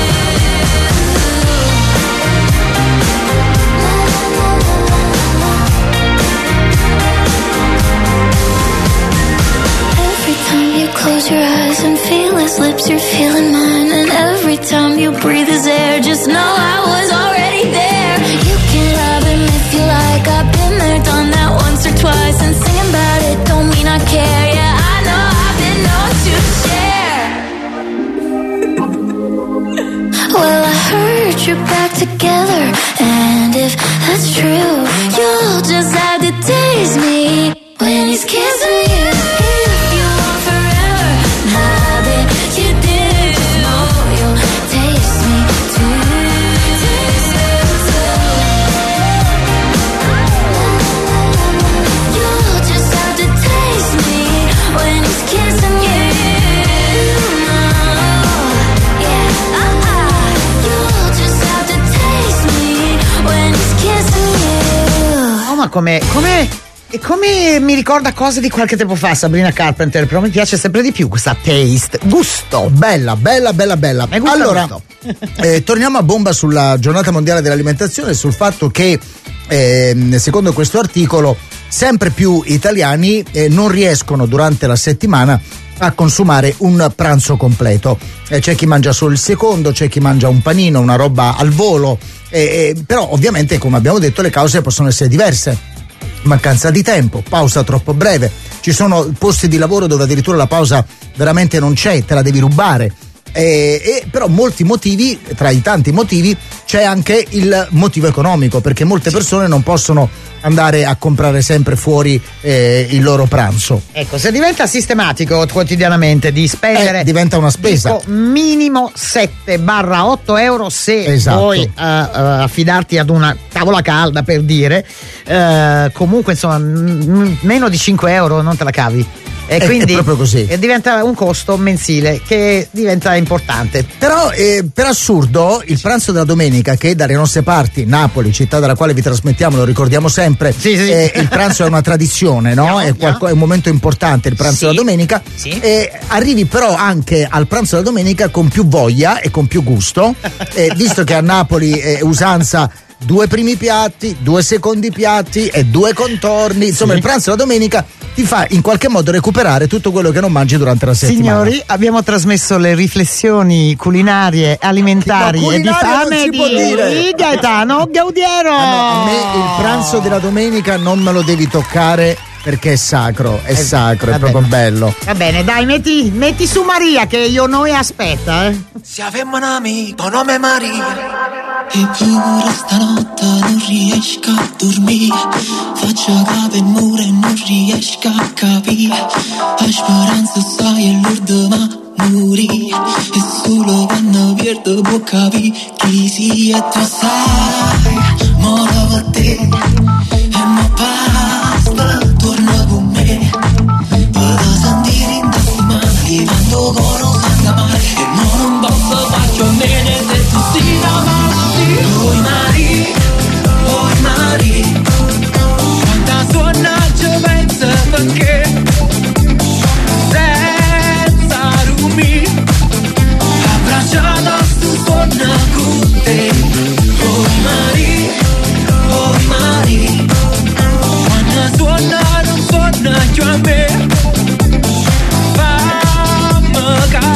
Every time you close your eyes and feel his lips, you're feeling mine. And every time you breathe his air, just know I was already there. You can love him if you like. I've been there, done that once or twice. And singing about it don't mean I care. Yeah, I know I've been known to share. put you back together. And if that's true, you'll just have to taste me when he's kissing you. If you want forever, now that you did, know you'll taste me too. Taste me too. You'll just have to taste me when he's kissing you. Ma come, come, come mi ricorda cose di qualche tempo fa Sabrina Carpenter, però mi piace sempre di più questa taste, gusto. Bella, bella, bella, bella. Allora, eh, torniamo a bomba sulla giornata mondiale dell'alimentazione e sul fatto che, eh, secondo questo articolo, sempre più italiani eh, non riescono durante la settimana a consumare un pranzo completo. Eh, c'è chi mangia solo il secondo, c'è chi mangia un panino, una roba al volo, eh, eh, però ovviamente, come abbiamo detto, le cause possono essere diverse. Mancanza di tempo, pausa troppo breve, ci sono posti di lavoro dove addirittura la pausa veramente non c'è, te la devi rubare. Eh, eh, però molti motivi, tra i tanti motivi c'è anche il motivo economico, perché molte persone non possono andare a comprare sempre fuori eh, il loro pranzo. Ecco, se diventa sistematico quotidianamente di spendere, eh, diventa una spesa. Dico, minimo sette otto euro se esatto. vuoi uh, uh, affidarti ad una tavola calda, per dire, uh, comunque insomma m- meno di cinque euro non te la cavi. E è, quindi è proprio così. E diventa un costo mensile che diventa importante. Però eh, per assurdo il pranzo della domenica, che dalle nostre parti, Napoli, città dalla quale vi trasmettiamo, lo ricordiamo sempre, sì, sì. Eh, il pranzo è una tradizione, no? È, qualco, è un momento importante il pranzo sì. della domenica. Sì. E arrivi però anche al pranzo della domenica con più voglia e con più gusto, eh, visto che a Napoli è usanza due primi piatti, due secondi piatti e due contorni. Insomma, sì. il pranzo della domenica ti fa in qualche modo recuperare tutto quello che non mangi durante la settimana. Signori, abbiamo trasmesso le riflessioni culinarie, alimentari no, e di fame di, di Gaetano Gaudiero. Ah, no, a me il pranzo della domenica non me lo devi toccare, perché è sacro, è eh, sacro, è proprio bello. Va bene, dai, metti, metti su Maria che io noi aspetta, eh. Se avemmo un amico nome Maria e pure stanotte non riesco a dormire, faccio capo e muro e non riesco a capire, la speranza sai è l'ultima morire, e solo quando perdo può capire chi sia e tu sai, moro per te e mo basta, torna con me, vado sentire in settimana che quando conosco mare e mo non posso farci un bene se tu sei una Oi Mari, oi Mari, quanta suona ci pensa perché senza rumi abbracciata su suona con te. Oi Mari, oi Mari, quando suona non suona più a me, fammi capire.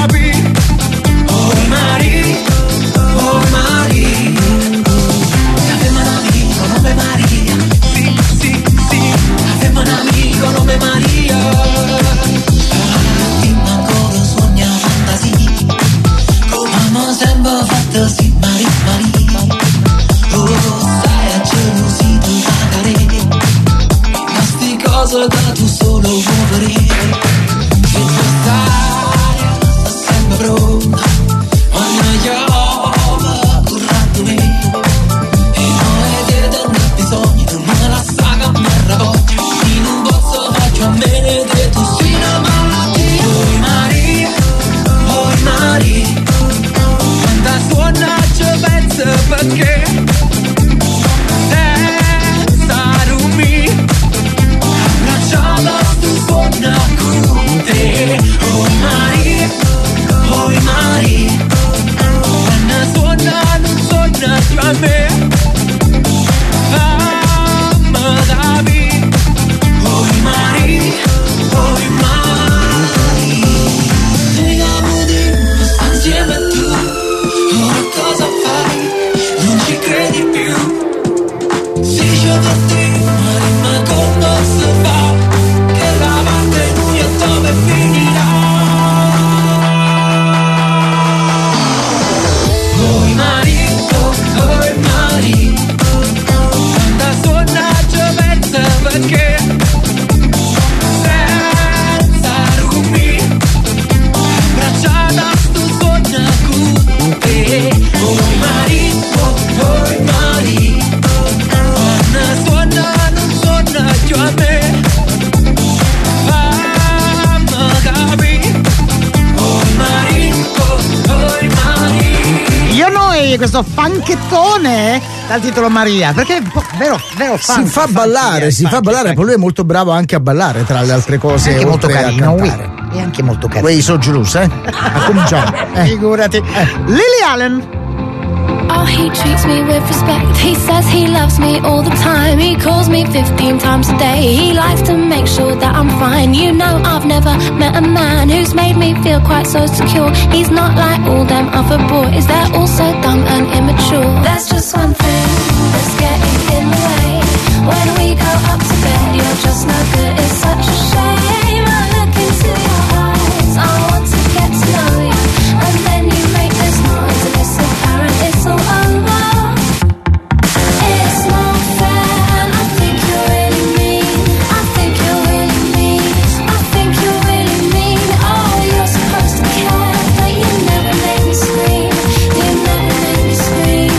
Maria, questo fanchettone dal titolo Maria, perché vero, vero si fa ballare, si fa ballare, poi lui è molto bravo anche a ballare, tra le altre cose. È anche molto carino, oui. È anche molto carino. Quei so giusto, eh? A cominciare. Eh. Figurati. Eh. Lily Allen. Oh, he treats me with respect. He says he loves me all the time. He calls me fifteen times a day. He likes to make sure that I'm fine. You know, I've never met a man who's made me feel quite so secure. He's not like all them other boys. They're all so dumb and immature. There's just one thing that's getting in the way. When we go up to bed, you're just no good. It's such a shame. I look into your eyes. I want to get to know you. And then you make this noise and it's apparent it's all over. It's not fair and I think you're really mean. I think you're really mean. I think you're really mean. Oh, you're supposed to care, but you never make me scream. You never make me scream.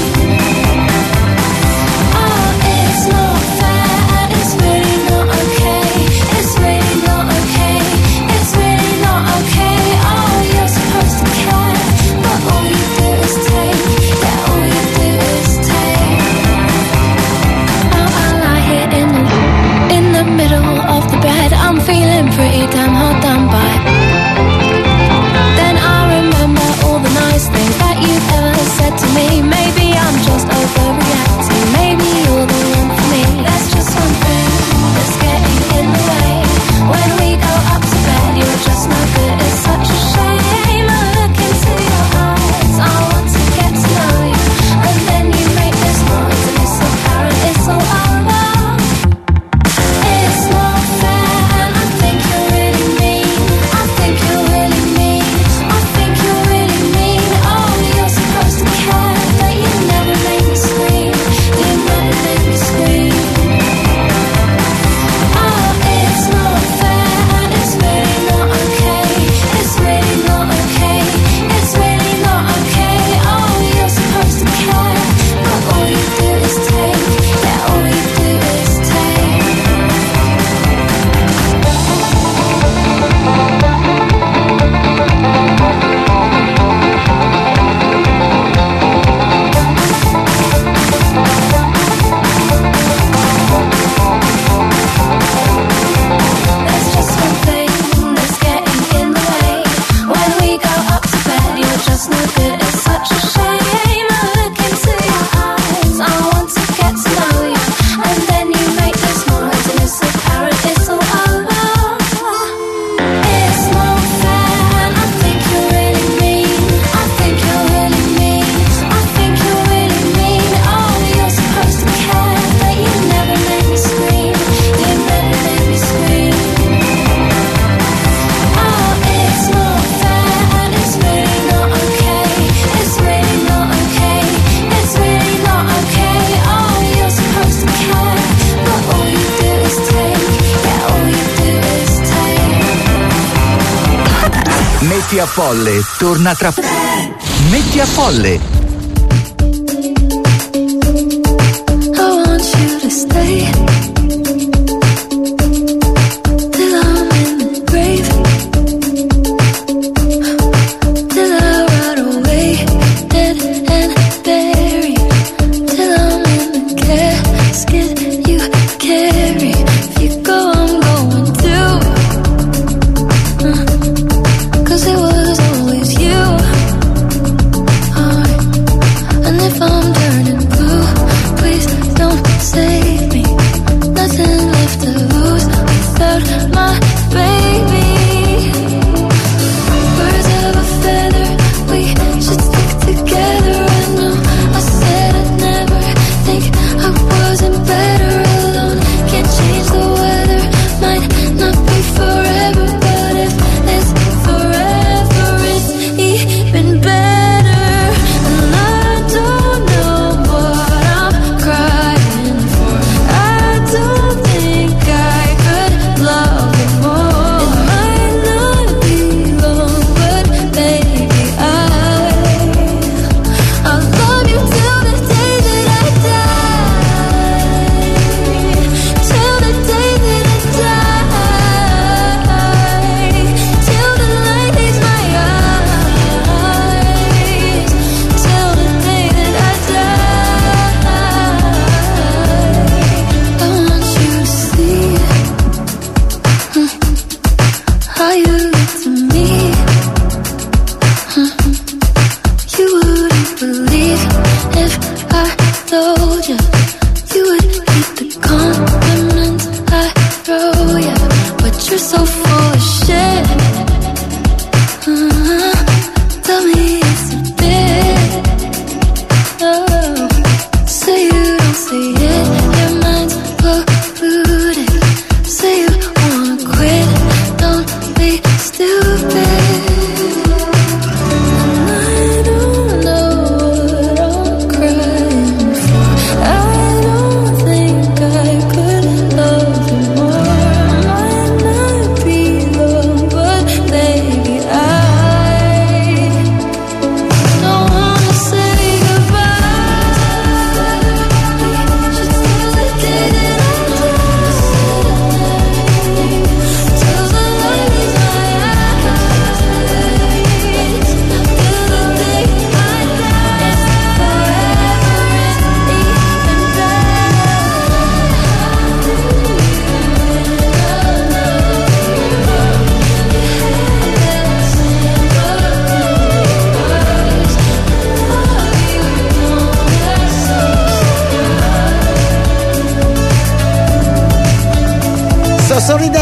Oh, it's not fair and it's really not okay. It's really not okay. It's really not okay. Oh, you're supposed to care, but all you do is take. Yeah, all you do is take. Oh, I lie here in the, in the middle of the bed. I'm feeling pretty damn hard done by. Then I remember all the nice things that you've ever said to me. Maybe I'm just overreacting. Maybe you're the one for me. There's just one thing that's getting in the way. When we go up to bed, you're just no good. It's such a shame. I look into your eyes. I want to get to know you. And then you make this noise and it's apparent it's all over. It's not fair and I think you're really mean. I think you're really mean. I think you're really mean. Oh, you're supposed to care, but you never make me scream. You never make me scream. Oh, it's not fair and it's really not okay. It's really not okay. It's really not okay. Oh, you're supposed to care, but all you do is take. Yeah, all you do is take. There's just one thing that's getting in the way. When we go up to bed, you're just no good. It's such a shame. I look into your eyes. I want to get to know you. And then you make this noise and it's apparent it's all over. It's not fair and I think you're really mean. I think you're really mean. I think you're really mean. Oh, you're supposed to care, but you never make me scream. You never make me scream. Oh, it's not fair and it's really not okay. It's really not okay. It's really not okay. Oh, you're supposed to care, but all you do is take. Yeah, all you do is take. Metti a Folle torna tra. Metti a Folle. I want you to stay till I'm in the grave, till I rot away, dead and buried, till I'm in the casket you carry. If you go, I'm going too. Uh, Cause it was always you. Alright. And if I'm turning blue, please don't save me.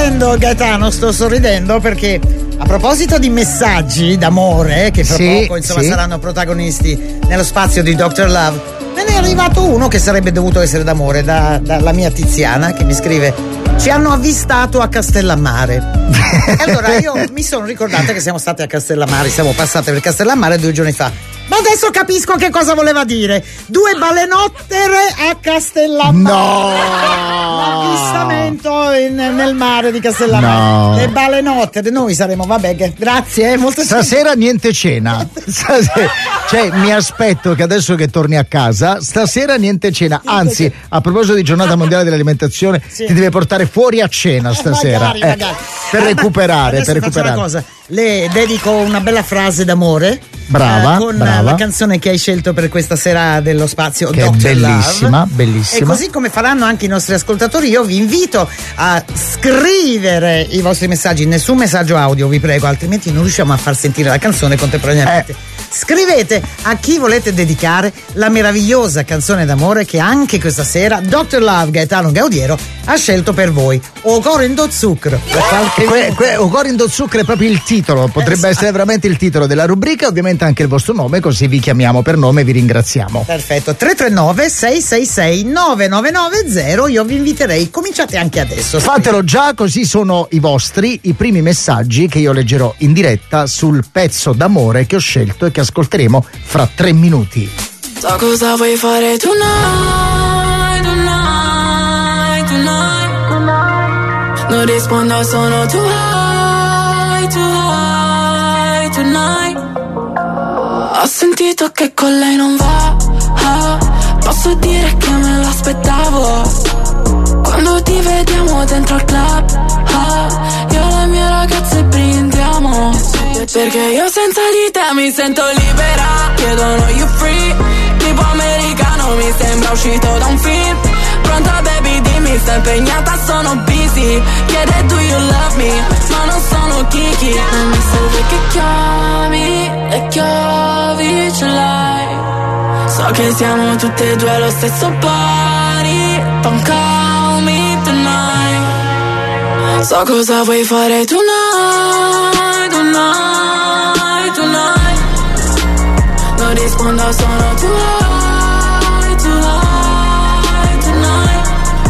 sorridendo, Gaetano, sto sorridendo perché a proposito di messaggi d'amore che fra sì, poco insomma sì. saranno protagonisti nello spazio di doctor Love, me ne è arrivato uno che sarebbe dovuto essere d'amore da, dalla mia Tiziana, che mi scrive: ci hanno avvistato a Castellammare. E allora io mi sono ricordata che siamo state a Castellammare, siamo passate per Castellammare due giorni fa. Ma adesso capisco che cosa voleva dire. Due balenottere a Castellammare. No! L'avvistamento in, nel mare di Castellammare. No. Le balenottere. Noi saremo, vabbè, che, grazie. Eh, molto Stasera niente cena. Stasera, cioè, mi aspetto che adesso che torni a casa, stasera niente cena. Anzi, a proposito di giornata mondiale dell'alimentazione, sì. ti deve portare fuori a cena stasera. Magari, eh, magari. Per Ah, recuperare, adesso per faccio recuperare. una cosa. Le dedico una bella frase d'amore. Brava, eh, con brava. la canzone che hai scelto per questa sera dello spazio, Che è doctor bellissima, Love. bellissima. E così come faranno anche i nostri ascoltatori, io vi invito a scrivere i vostri messaggi. Nessun messaggio audio, vi prego, altrimenti non riusciamo a far sentire la canzone contemporaneamente. Eh. Scrivete a chi volete dedicare la meravigliosa canzone d'amore che anche questa sera doctor Love Gaetano Gaudiero ha scelto per voi. Ocorindo zucchero. Que, que, Ocorindo zucchero è proprio il titolo, potrebbe Esatto. essere veramente il titolo della rubrica, ovviamente anche il vostro nome, così vi chiamiamo per nome e vi ringraziamo. Perfetto, tre tre nove sei sei sei nove nove nove zero, io vi inviterei, cominciate anche adesso. Fatelo già, così sono i vostri, i primi messaggi che io leggerò in diretta sul pezzo d'amore che ho scelto e che ascolteremo fra tre minuti. So cosa vuoi fare tonight, tonight, tonight. Non rispondo, sono too high, too high, tonight. Ho sentito che con lei non va, ah, posso dire che me l'aspettavo. Quando ti vediamo dentro al club, ah, io e le mie ragazze brindiamo. Perché io senza di te mi sento libera. Chiedono you free, tipo americano, mi sembra uscito da un film. Pronta baby, dimmi, sei impegnata, sono busy. Chiede do you love me, ma non sono Kiki. Non mi serve che chiami, le chiavi ce l'hai. So che siamo tutte e due allo stesso pari. Don't call me tonight. So cosa vuoi fare tonight, tonight, tonight. Non rispondo, sono too high, too high, tonight.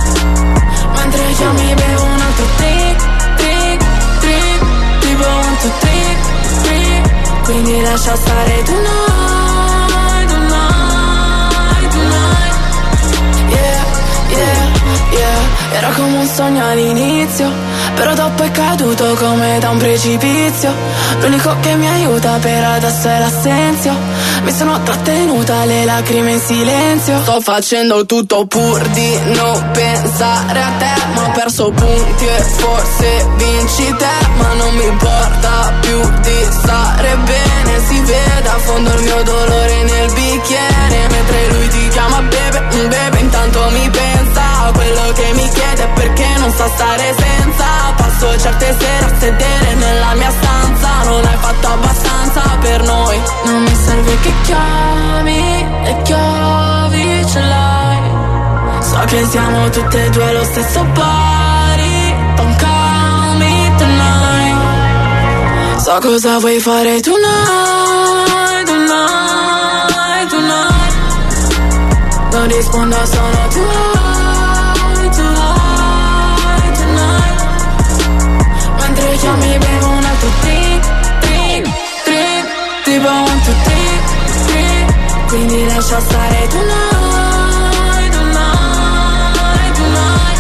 Mentre io mi bevo un altro drink, drink, drink. Tipo one, two, three, three. Quindi lascia stare tonight, tonight, tonight. Yeah, yeah, yeah. Era come un sogno all'inizio, però dopo è caduto come da un precipizio. L'unico che mi aiuta per adesso è l'assenzio. Mi sono trattenuta le lacrime in silenzio. Sto facendo tutto pur di non pensare a te, ma ho perso punti e forse vinci te. Ma non mi importa più di stare bene. Si vede a fondo il mio dolore nel bicchiere. Mentre lui ti chiama bebe, un bebe intanto mi pensa a quello che mi chiede perché non sa stare senza. Passo certe sere a sedere nella mia stanza. Non hai fatto abbastanza per noi. Non mi serve che chiami, le chiavi ce l'hai. So che siamo tutte e due allo stesso pari. Don't call me tonight. So cosa vuoi fare tonight, tonight, tonight. Non rispondo, sono too high, too high, tonight. Mentre io mi bevo un altro drink, drink, drink. Tipo one, two, three, three. Quindi lascia stare tonight, tonight, tonight.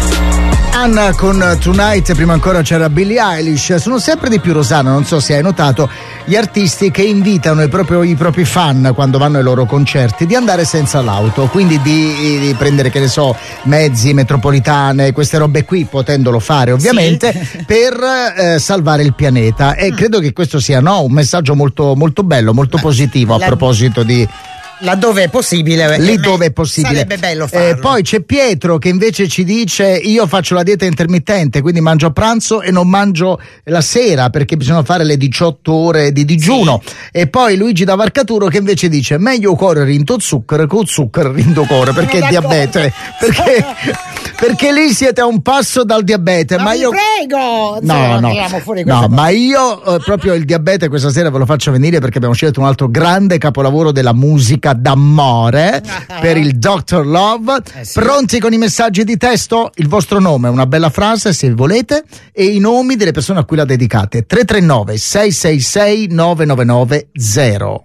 Anna con Tonight, prima ancora c'era Billie Eilish. Sono sempre di più, Rosanna, non so se hai notato, gli artisti che invitano i propri, i propri fan quando vanno ai loro concerti di andare senza l'auto, quindi di, di prendere, che ne so, mezzi, metropolitane, queste robe qui, potendolo fare ovviamente, sì. per eh, salvare il pianeta. E mm. credo che questo sia no, un messaggio molto, molto bello, molto Beh, positivo a la... proposito di laddove è possibile, lì dove è possibile sarebbe bello farlo. Eh, poi c'è Pietro che invece ci dice: io faccio la dieta intermittente, quindi mangio a pranzo e non mangio la sera perché bisogna fare le diciotto ore di digiuno. Sì. E poi Luigi da Varcaturo che invece dice: meglio cuore rinto zucchero con zucchero rinto cuore, perché è diabete, perché, perché lì siete a un passo dal diabete. Ma, ma io prego, no no, fuori no ma io eh, proprio il diabete questa sera ve lo faccio venire perché abbiamo scelto un altro grande capolavoro della musica d'amore uh-huh. per il doctor Love. Eh sì. Pronti con i messaggi di testo? Il vostro nome, una bella frase se volete, e i nomi delle persone a cui la dedicate. Tre tre nove sei sei sei nove nove nove zero.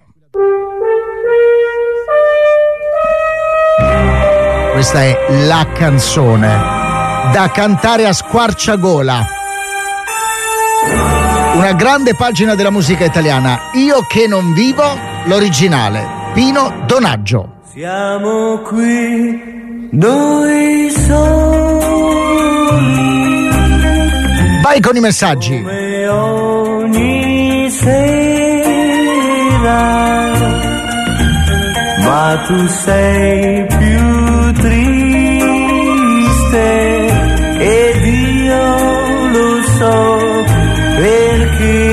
Questa è la canzone da cantare a squarciagola, una grande pagina della musica italiana. Io che non vivo, l'originale, Pino Donaggio. Siamo qui noi soli, vai con i messaggi. Come ogni sera, ma tu sei più triste ed io lo so perché.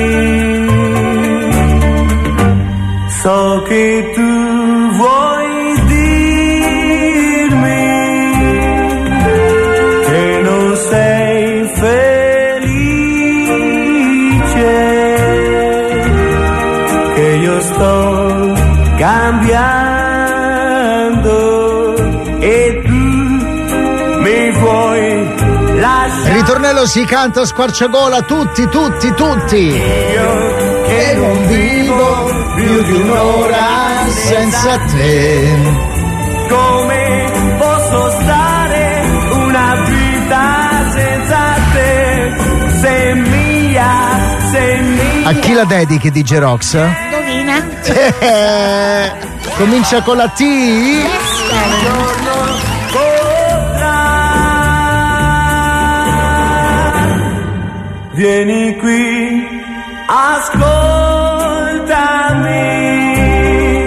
So che tu vuoi dirmi che non sei felice, che io sto cambiando e tu mi vuoi lasciare. Il ritornello si canta a squarciagola, tutti, tutti, tutti. Io che non vivo più di un'ora senza te, come posso stare una vita senza te? Sei mia, sei mia. A chi la dedichi di Gerox? Indovina. Comincia con la T. Vieni qui, ascoltami,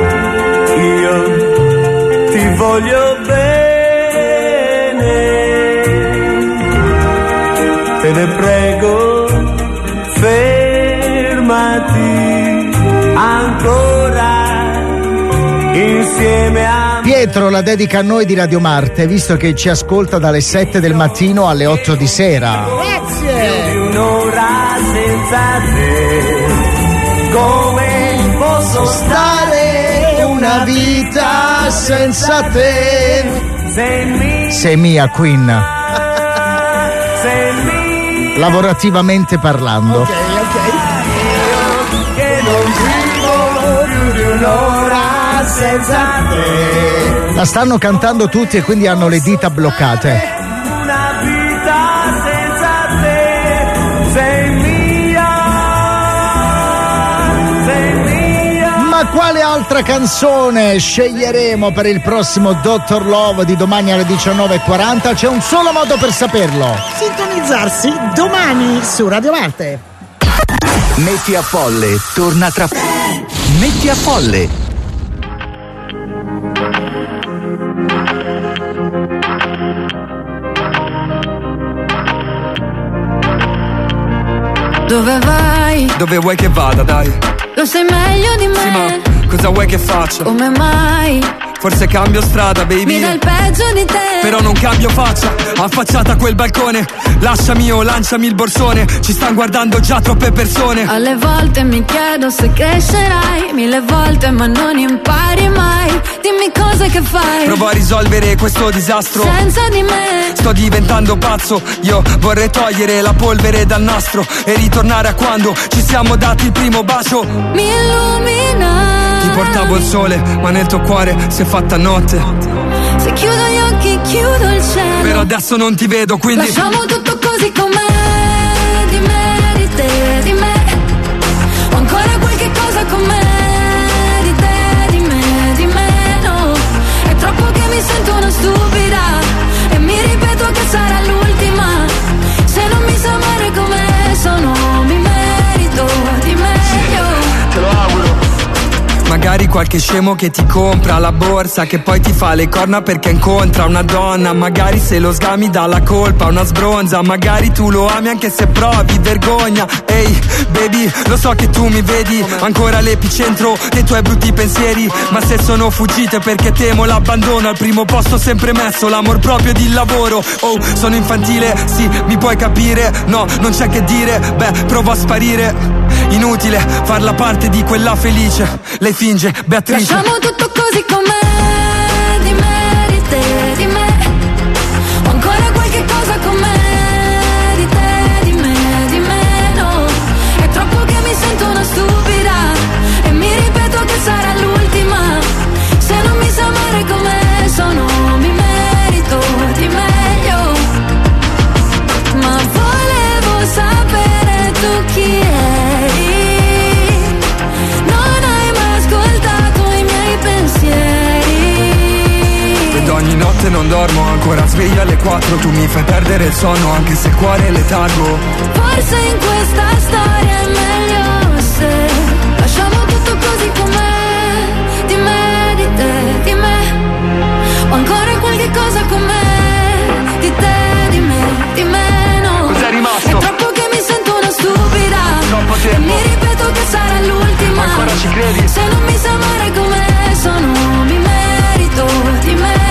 io ti voglio bene, te ne prego, fermati ancora insieme a me. Pietro la dedica a noi di Radio Marte, visto che ci ascolta dalle sette del mattino alle otto di sera. Grazie. Un'ora senza te, come posso stare una vita senza te? Sei mia, sei mia Queen, sei mia, lavorativamente parlando. Ok, ok. Io che non vivo più di un'ora senza te. La stanno cantando tutti e quindi hanno le dita bloccate. Una vita senza te, sei mia, sei mia. Ma quale altra canzone sceglieremo per il prossimo doctor Love di domani alle diciannove e quaranta? C'è un solo modo per saperlo: sintonizzarsi domani su Radio Marte. Metti a Folle torna tra Metti a Folle. Dove vai? Dove vuoi che vada, dai? Lo sai meglio di me. Sì, ma cosa vuoi che faccia? Come mai? Forse cambio strada, baby. Mi dai il peggio di te. Però non cambio faccia, affacciata a quel balcone. Lasciami o lanciami il borsone. Ci stanno guardando già troppe persone. Alle volte mi chiedo se crescerai, mille volte ma non impari mai. Dimmi cosa che fai. Provo a risolvere questo disastro senza di me. Sto diventando pazzo. Io vorrei togliere la polvere dal nastro e ritornare a quando ci siamo dati il primo bacio. Mi illumina. Ti portavo il sole, ma nel tuo cuore si è fatta notte. Se chiudo gli occhi chiudo il cielo. Però adesso non ti vedo, quindi lasciamo tutto così com'è. Di me, di te, di me. Ho ancora qualche cosa con me. Di te, di me, di me, no. È troppo che mi sento una stupida e mi ripeto che sarà l'ultima. Se non mi sa amare come sono, mi merito di meglio. te lo auguro. Magari qualche scemo che ti compra la borsa, che poi ti fa le corna perché incontra una donna. Magari se lo sgami dà la colpa, una sbronza. Magari tu lo ami anche se provi vergogna. Ehi baby, lo so che tu mi vedi ancora all'epicentro dei tuoi brutti pensieri, ma se sono fuggite perché temo l'abbandono. Al primo posto sempre messo l'amor proprio ed il lavoro. Oh, sono infantile, sì, mi puoi capire. No, non c'è che dire, beh, provo a sparire. Inutile farla parte di quella felice. Lei finge, Beatrice. Lasciamo tutto così com'è, di me, di te, di me. Ho ancora qualche cosa con me, di te, di me, di me, no. È troppo che mi sento una stupida e mi ripeto che sarà l'ultima. Se non mi sa amare come sono, mi merito di meglio. Ma volevo sapere tu chi eri. Non hai mai ascoltato i miei pensieri. Ed ogni notte non dormo, ancora sveglio alle quattro. Tu mi fai perdere il sonno anche se il cuore è letargo. Forse in questa storia è meglio se lasciamo tutto così com'è. Di me, di te, di me. Ho ancora qualche cosa con me. Di te, di me, di me, no. Cos'è rimasto? È troppo che mi sento una stupida. Troppo tempo. E mi ripeto che sarà l'ultima. Ancora ci credi? Se non mi sa amare come sono, mi merito di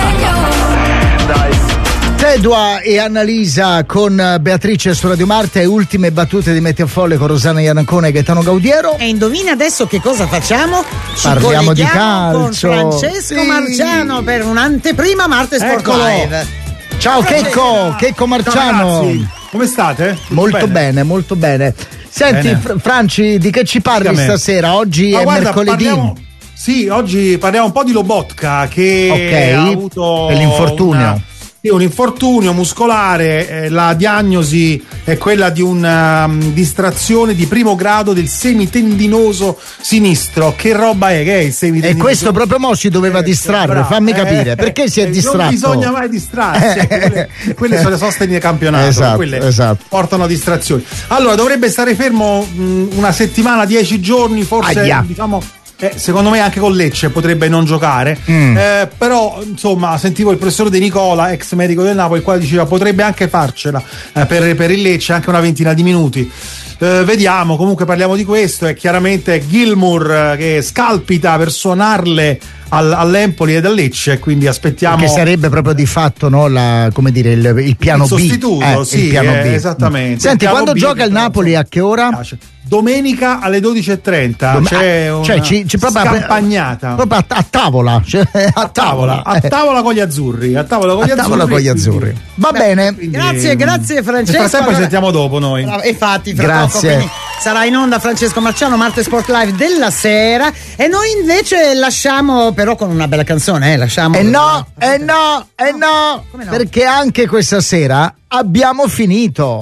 meglio. Dai. Tedua e Annalisa con Beatrice su Radio Marte, ultime battute di Metti a Folle con Rosanna Iannaccone e Gaetano Gaudiero. E indovina adesso che cosa facciamo? Ci Parliamo di colleghiamo calcio con Francesco sì. Marciano per un'anteprima Marte Sport Eccolo. Live. Ciao Checco, Checco Marciano. Ciao ragazzi, come state? Molto bene, bene, molto bene. Senti Bene. Fr- Franci, di che ci parli Dica me. stasera? Oggi Ma è guarda, mercoledì. parliamo- Sì, oggi parliamo un po' di Lobotka che Ok, ha avuto è l'infortunio. una- sì, un infortunio muscolare. Eh, la diagnosi è quella di una um, distrazione di primo grado del semitendinoso sinistro. Che roba è? Che è il E semitendinoso? questo proprio mo si doveva distrarre, bravo. fammi Eh, capire, perché si è eh, distratto? Non bisogna mai distrarsi, eh, quelle, quelle sono le soste di campionato, Esatto, quelle esatto. portano a distrazioni. Allora, dovrebbe stare fermo mh, una settimana, dieci giorni, forse, Aia. diciamo. Eh, secondo me anche con Lecce potrebbe non giocare, Mm. eh, però insomma sentivo il professore De Nicola, ex medico del Napoli, il quale diceva potrebbe anche farcela eh, per, per il Lecce anche una ventina di minuti. Eh, vediamo, comunque parliamo di questo. E chiaramente Gilmour eh, che scalpita per suonarle al, all'Empoli e al Lecce, quindi aspettiamo. Che sarebbe proprio di fatto, no, la, come dire, il, il piano il sostituto, B. Eh, sì, il piano eh, B. esattamente. Senti, Il piano quando B gioca il però, Napoli a che ora? Domenica alle dodici e trenta Dom- c'è ah, una cioè, ci- ci proprio- scampagnata. Proprio a, a tavola, cioè, a, a tavola, a eh. tavola con gli azzurri, a tavola con gli A tavola azzurri. con gli azzurri. Va Beh, bene. Grazie, grazie Francesco. Nel frattempo ci Allora- sentiamo dopo noi. Bravo, infatti, fra Grazie. poco, quindi sarà in onda Francesco Marciano, Marte Sport Live della sera. E noi invece lasciamo, però con una bella canzone, eh, lasciamo. E no, e no, e no, perché anche questa sera abbiamo finito.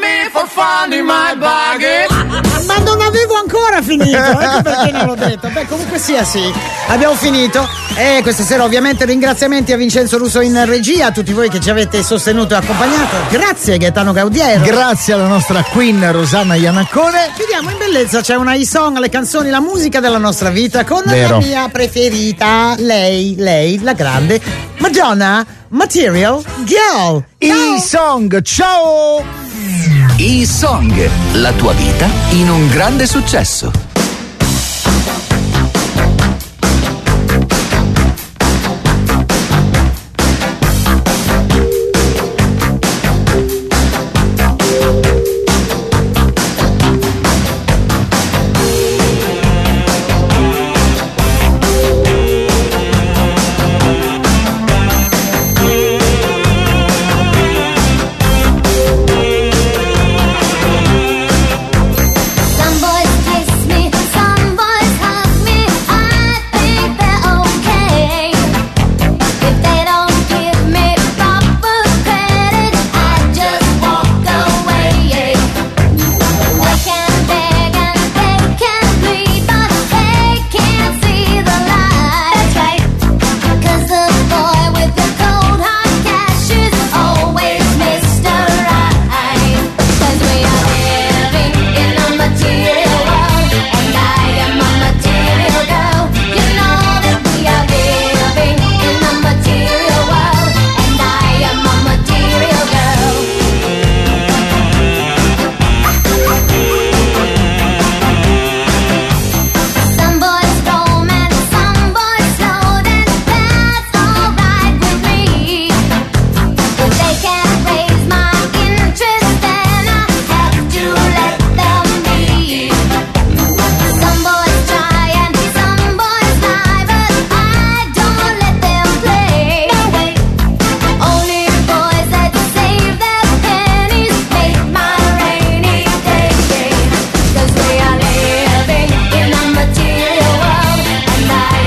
Ma non avevo ancora finito, ecco perché non l'ho detto. Beh, comunque sia, sì, abbiamo finito. E questa sera ovviamente ringraziamenti a Vincenzo Russo in regia, a tutti voi che ci avete sostenuto e accompagnato. Grazie Gaetano Gaudiero. Grazie alla nostra queen Rosanna Iannaccone. Chiudiamo in bellezza, c'è una i-song, le canzoni, la musica della nostra vita con Vero. la mia preferita, lei, lei, la grande Madonna Material Girl. I-song, ciao! I-Song, la tua vita in un grande successo.